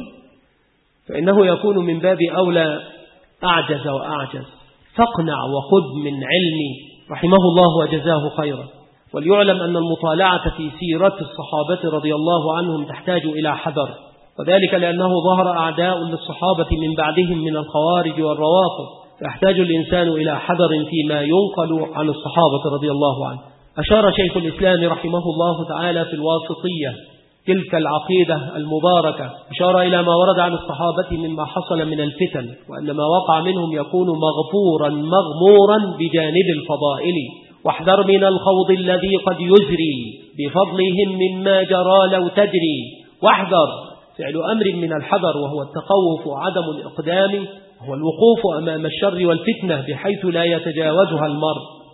فإنه يكون من باب أولى أعجز وأعجز. فاقنع وخذ من علمي، رحمه الله وجزاه خيرا. وليعلم أن المطالعة في سيرة الصحابة رضي الله عنهم تحتاج إلى حذر، وذلك لأنه ظهر أعداء للصحابة من بعدهم من الخوارج والروافض، فيحتاج الإنسان إلى حذر فيما ينقل عن الصحابة رضي الله عنه. أشار شيخ الإسلام رحمه الله تعالى في الواسطية تلك العقيدة المباركة، أشار إلى ما ورد عن الصحابة مما حصل من الفتن، وأن ما وقع منهم يكون مغفورا مغمورا بجانب الفضائل. واحذر من الخوض الذي قد يزري بفضلهم مما جرى لو تجري. واحذر فعل أمر من الحذر، وهو التخوف وعدم الإقدام، هو الوقوف أمام الشر والفتنة بحيث لا يتجاوزها المرء.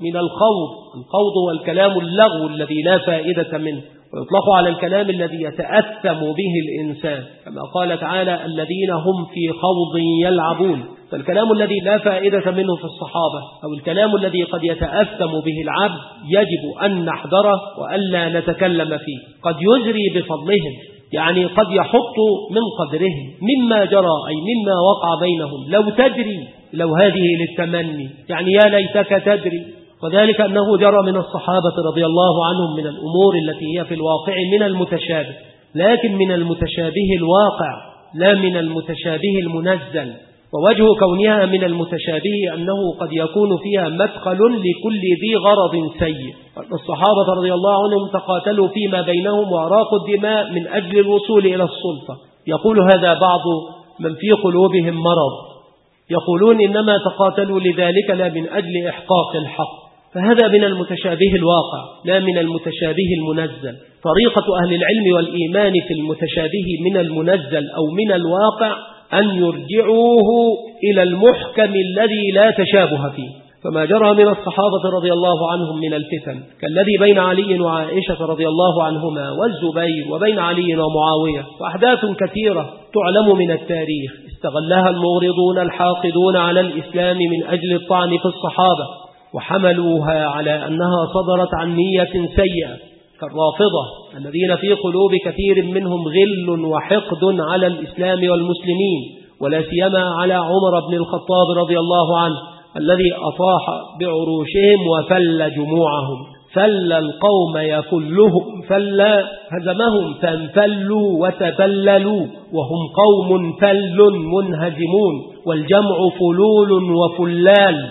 من الخوض هو الكلام اللغو الذي لا فائدة منه، ويطلق على الكلام الذي يتأثم به الإنسان، كما قال تعالى الذين هم في خوض يلعبون. فالكلام الذي لا فائدة منه في الصحابة أو الكلام الذي قد يتأثم به العبد يجب أن نحذره وألا نتكلم فيه. قد يجري بفضلهم، يعني قد يحط من قدرهم مما جرى أي مما وقع بينهم، لو تدري لو هذه للتمني، يعني يا ليتك تدري. وذلك أنه جرى من الصحابة رضي الله عنهم من الأمور التي هي في الواقع من المتشابه، لكن من المتشابه الواقع لا من المتشابه المنزل. ووجه كونها من المتشابه أنه قد يكون فيها مدخل لكل ذي غرض سيء. الصحابة رضي الله عنهم تقاتلوا فيما بينهم وأراقوا الدماء من أجل الوصول إلى السلطة. يقول هذا بعض من في قلوبهم مرض، يقولون إنما تقاتلوا لذلك لا من أجل إحقاق الحق. فهذا من المتشابه الواقع لا من المتشابه المنزل. طريقة أهل العلم والإيمان في المتشابه من المنزل أو من الواقع أن يرجعوه إلى المحكم الذي لا تشابه فيه. فما جرى من الصحابة رضي الله عنهم من الفتن كالذي بين علي وعائشة رضي الله عنهما والزبير وبين علي ومعاوية، وأحداث كثيرة تعلم من التاريخ استغلها المغرضون الحاقدون على الإسلام من أجل الطعن في الصحابة، وحملوها على أنها صدرت عن نية سيئة كالرافضة الذين في قلوب كثير منهم غل وحقد على الإسلام والمسلمين، ولا سيما على عمر بن الخطاب رضي الله عنه الذي أطاح بعروشهم وفل جموعهم. فل القوم يفلهم فل هزمهم فانفلوا وتبللوا وهم قوم فل منهزمون، والجمع فلول وفلال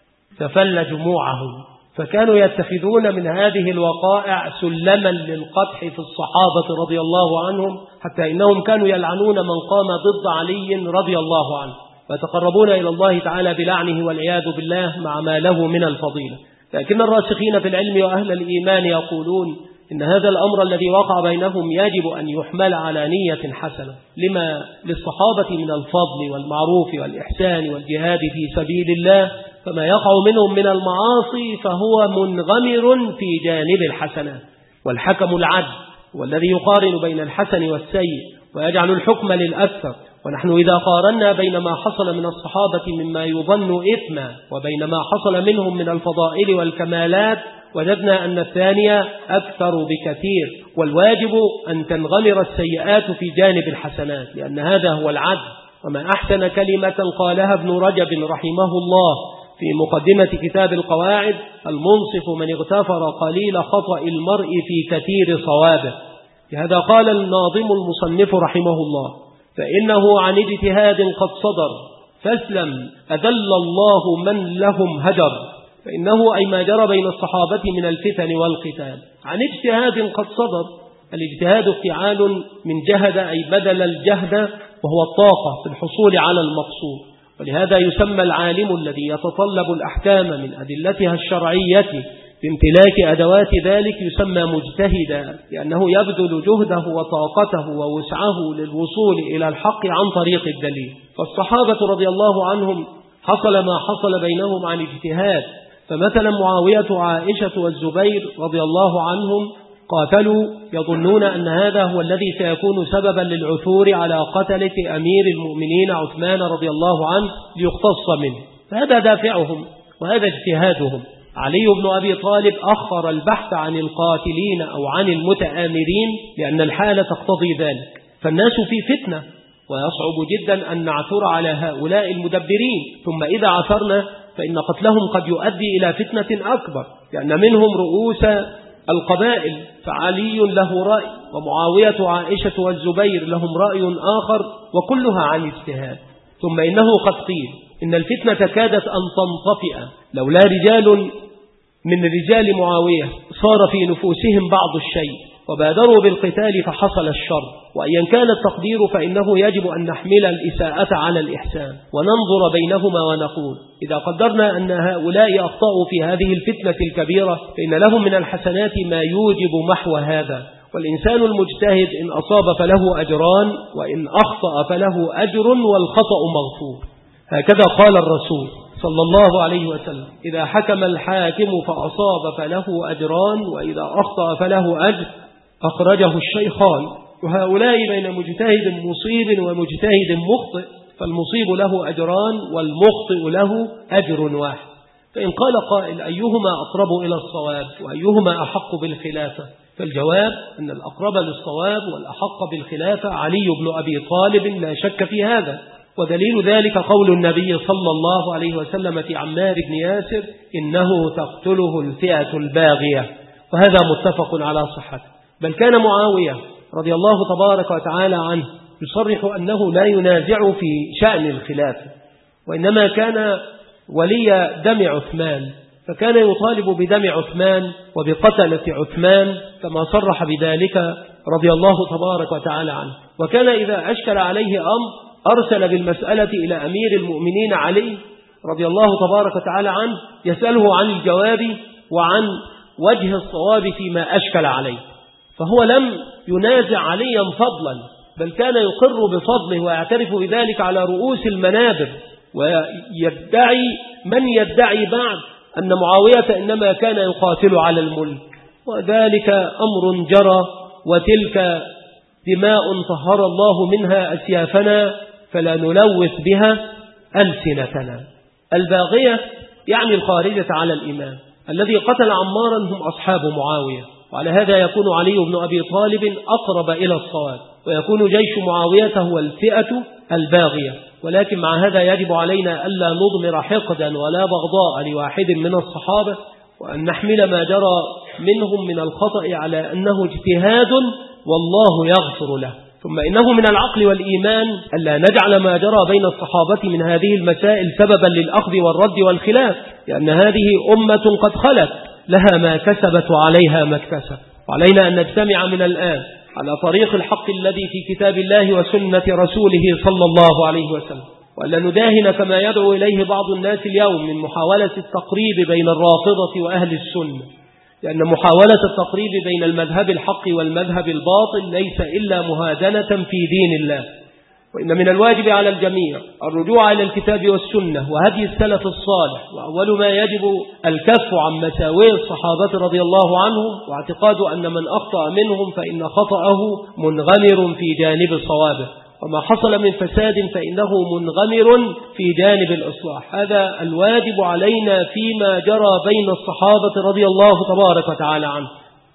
ففل جموعهم. فكانوا يتخذون من هذه الوقائع سلما للقدح في الصحابة رضي الله عنهم، حتى إنهم كانوا يلعنون من قام ضد علي رضي الله عنه، ويتقربون إلى الله تعالى بلعنه والعياذ بالله مع ما له من الفضيلة. لكن الراسخين في العلم وأهل الإيمان يقولون إن هذا الأمر الذي وقع بينهم يجب أن يحمل على نية حسنة لما للصحابة من الفضل والمعروف والإحسان والجهاد في سبيل الله، فما يقع منهم من المعاصي فهو منغمر في جانب الحسنات. والحكم العدل والذي يقارن بين الحسن والسيء ويجعل الحكم للأكثر. ونحن إذا قارنا بين ما حصل من الصحابة مما يظن إثما وبين ما حصل منهم من الفضائل والكمالات وجدنا أن الثانية أكثر بكثير، والواجب أن تنغمر السيئات في جانب الحسنات، لأن هذا هو العدل. وما أحسن كلمة قالها ابن رجب رحمه الله في مقدمة كتاب القواعد: المنصف من اغتفر قليل خطأ المرء في كثير صوابه. لهذا قال الناظم المصنف رحمه الله: فإنه عن اجتهاد قد صدر فاسلم أذل الله من لهم هجر. فإنه أي ما جرى بين الصحابة من الفتن والقتال عن اجتهاد قد صدر. الاجتهاد افتعال من جهد أي بدل الجهد، وهو الطاقة في الحصول على المقصود. ولهذا يسمى العالم الذي يتطلب الأحكام من أدلتها الشرعية بامتلاك أدوات ذلك يسمى مجتهدا، لأنه يبذل جهده وطاقته ووسعه للوصول إلى الحق عن طريق الدليل. فالصحابة رضي الله عنهم حصل ما حصل بينهم عن اجتهاد. فمثلا معاوية وعائشة والزبير رضي الله عنهم قاتلوا يظنون أن هذا هو الذي سيكون سببا للعثور على قتلة أمير المؤمنين عثمان رضي الله عنه ليقتص منه، فهذا دافعهم وهذا اجتهادهم. علي بن أبي طالب أخر البحث عن القاتلين أو عن المتآمرين لأن الحالة تقتضي ذلك. فالناس في فتنة ويصعب جدا أن نعثر على هؤلاء المدبرين، ثم إذا عثرنا فإن قتلهم قد يؤدي إلى فتنة أكبر، لأن منهم رؤوس القبائل، فعلي له رأي ومعاوية وعائشة والزبير لهم رأي آخر، وكلها عن اجتهاد. ثم إنه قد قيل إن الفتنة كادت أن تنطفئ لولا رجال من رجال معاوية صار في نفوسهم بعض الشيء وبادروا بالقتال فحصل الشر. وأيا كان التقدير فإنه يجب أن نحمل الإساءة على الإحسان وننظر بينهما ونقول إذا قدرنا أن هؤلاء أخطأوا في هذه الفتنة الكبيرة فإن لهم من الحسنات ما يوجب محو هذا. والإنسان المجتهد إن أصاب فله أجران وإن أخطأ فله أجر والخطأ مغفور. هكذا قال الرسول صلى الله عليه وسلم: إذا حكم الحاكم فأصاب فله أجران، وإذا أخطأ فله أجر، أخرجه الشيخان. وهؤلاء بين مجتهد مصيب ومجتهد مخطئ، فالمصيب له أجران والمخطئ له أجر واحد. فإن قال قائل: أيهما أقرب إلى الصواب وأيهما أحق بالخلافة؟ فالجواب أن الأقرب للصواب والأحق بالخلافة علي بن أبي طالب، لا شك في هذا. ودليل ذلك قول النبي صلى الله عليه وسلم في عمار بن ياسر: إنه تقتله الفئة الباغية، وهذا متفق على صحته. بل كان معاوية رضي الله تبارك وتعالى عنه يصرح أنه لا ينازع في شأن الخلافة، وإنما كان ولي دم عثمان، فكان يطالب بدم عثمان وبقتلة عثمان كما صرح بذلك رضي الله تبارك وتعالى عنه. وكان إذا أشكل عليه أمر أرسل بالمسألة إلى أمير المؤمنين علي رضي الله تبارك وتعالى عنه يسأله عن الجواب وعن وجه الصواب فيما أشكل عليه. فهو لم ينازع عليا فضلا، بل كان يقر بفضله ويعترف بذلك على رؤوس المنابر، ويدعي من يدعي بعد أن معاوية إنما كان يقاتل على الملك. وذلك أمر جرى، وتلك دماء طهر الله منها أسيافنا فلا نلوث بها ألسنتنا. الباغية يعني الخارجة على الإمام. الذي قتل عمارا هم أصحاب معاوية، وعلى هذا يكون علي بن أبي طالب أقرب إلى الصواب، ويكون جيش معاوية هو الفئة الباغية. ولكن مع هذا يجب علينا ألا نضمر حقدا ولا بغضاء لواحد من الصحابة، وأن نحمل ما جرى منهم من الخطأ على أنه اجتهاد والله يغفر له. ثم إنه من العقل والإيمان ألا نجعل ما جرى بين الصحابة من هذه المسائل سببا للأخذ والرد والخلاف، لأن هذه أمة قد خلت لها ما كسبت وعليها ما اكتسبت. وعلينا أن نجتمع من الآن على طريق الحق الذي في كتاب الله وسنة رسوله صلى الله عليه وسلم، وألا نداهن كما يدعو إليه بعض الناس اليوم من محاولة التقريب بين الرافضة وأهل السنة، لأن محاولة التقريب بين المذهب الحق والمذهب الباطل ليس إلا مهادنة في دين الله. وإن من الواجب على الجميع الرجوع إلى الكتاب والسنة وهدي السلف الصالح، وأول ما يجب الكف عن مساوئ الصحابة رضي الله عنهم، واعتقاد أن من أخطأ منهم فإن خطأه منغمر في جانب صوابه، وما حصل من فساد فإنه منغمر في جانب الإصلاح. هذا الواجب علينا فيما جرى بين الصحابة رضي الله تبارك وتعالى عنه.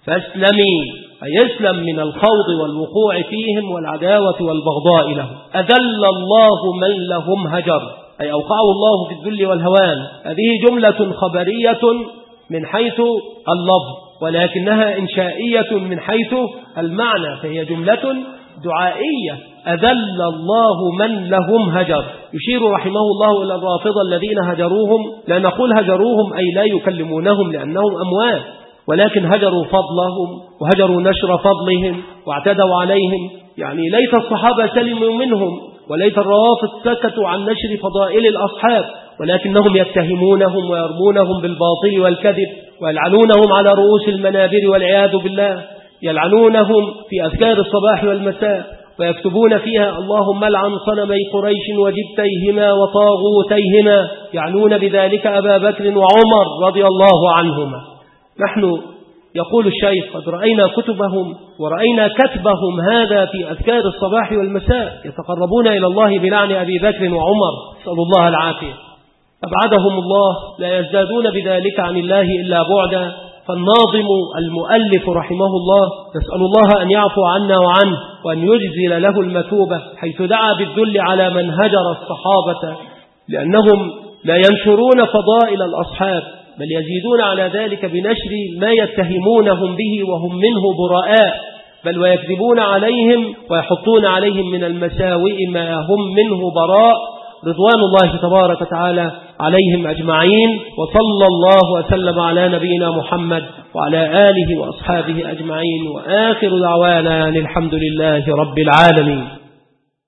فاسلمي، أي يسلم من الخوض والوقوع فيهم والعداوة والبغضاء لهم. أذل الله من لهم هجر، أي أوقعه الله في الذل والهوان. هذه جملة خبرية من حيث اللفظ، ولكنها إنشائية من حيث المعنى، فهي جملة دعائية. أذل الله من لهم هجر، يشير رحمه الله إلى الرافضة الذين هجروهم. لا نقول هجروهم أي لا يكلمونهم لأنهم أموات، ولكن هجروا فضلهم وهجروا نشر فضلهم واعتدوا عليهم. يعني ليت الصحابة سلموا منهم، وليت الروافض سكتوا عن نشر فضائل الأصحاب، ولكنهم يتهمونهم ويرمونهم بالباطل والكذب، ويلعنونهم على رؤوس المنابر والعياذ بالله. يلعنونهم في أذكار الصباح والمساء، ويكتبون فيها: اللهم لعن صنمي قريش وجبتيهما وطاغوتيهما، يعنون بذلك أبا بكر وعمر رضي الله عنهما. نحن يقول الشيخ قد رأينا كتبهم ورأينا كتبهم هذا في أذكار الصباح والمساء، يتقربون إلى الله بلعن أبي بكر وعمر، نسأل الله العافية. أبعدهم الله، لا يزدادون بذلك عن الله إلا بعدا. فالناظم المؤلف رحمه الله نسأل الله أن يعفو عنا وعنه، وأن يجزل له المثوبة، حيث دعا بالذل على من هجر الصحابة، لأنهم لا ينشرون فضائل الأصحاب، بل يزيدون على ذلك بنشر ما يتهمونهم به وهم منه براء، بل ويكذبون عليهم ويحطون عليهم من المساوئ ما هم منه براء، رضوان الله تبارك وتعالى عليهم أجمعين. وصلى الله وسلم على نبينا محمد وعلى آله وأصحابه أجمعين، وآخر دعوانا الحمد لله رب العالمين.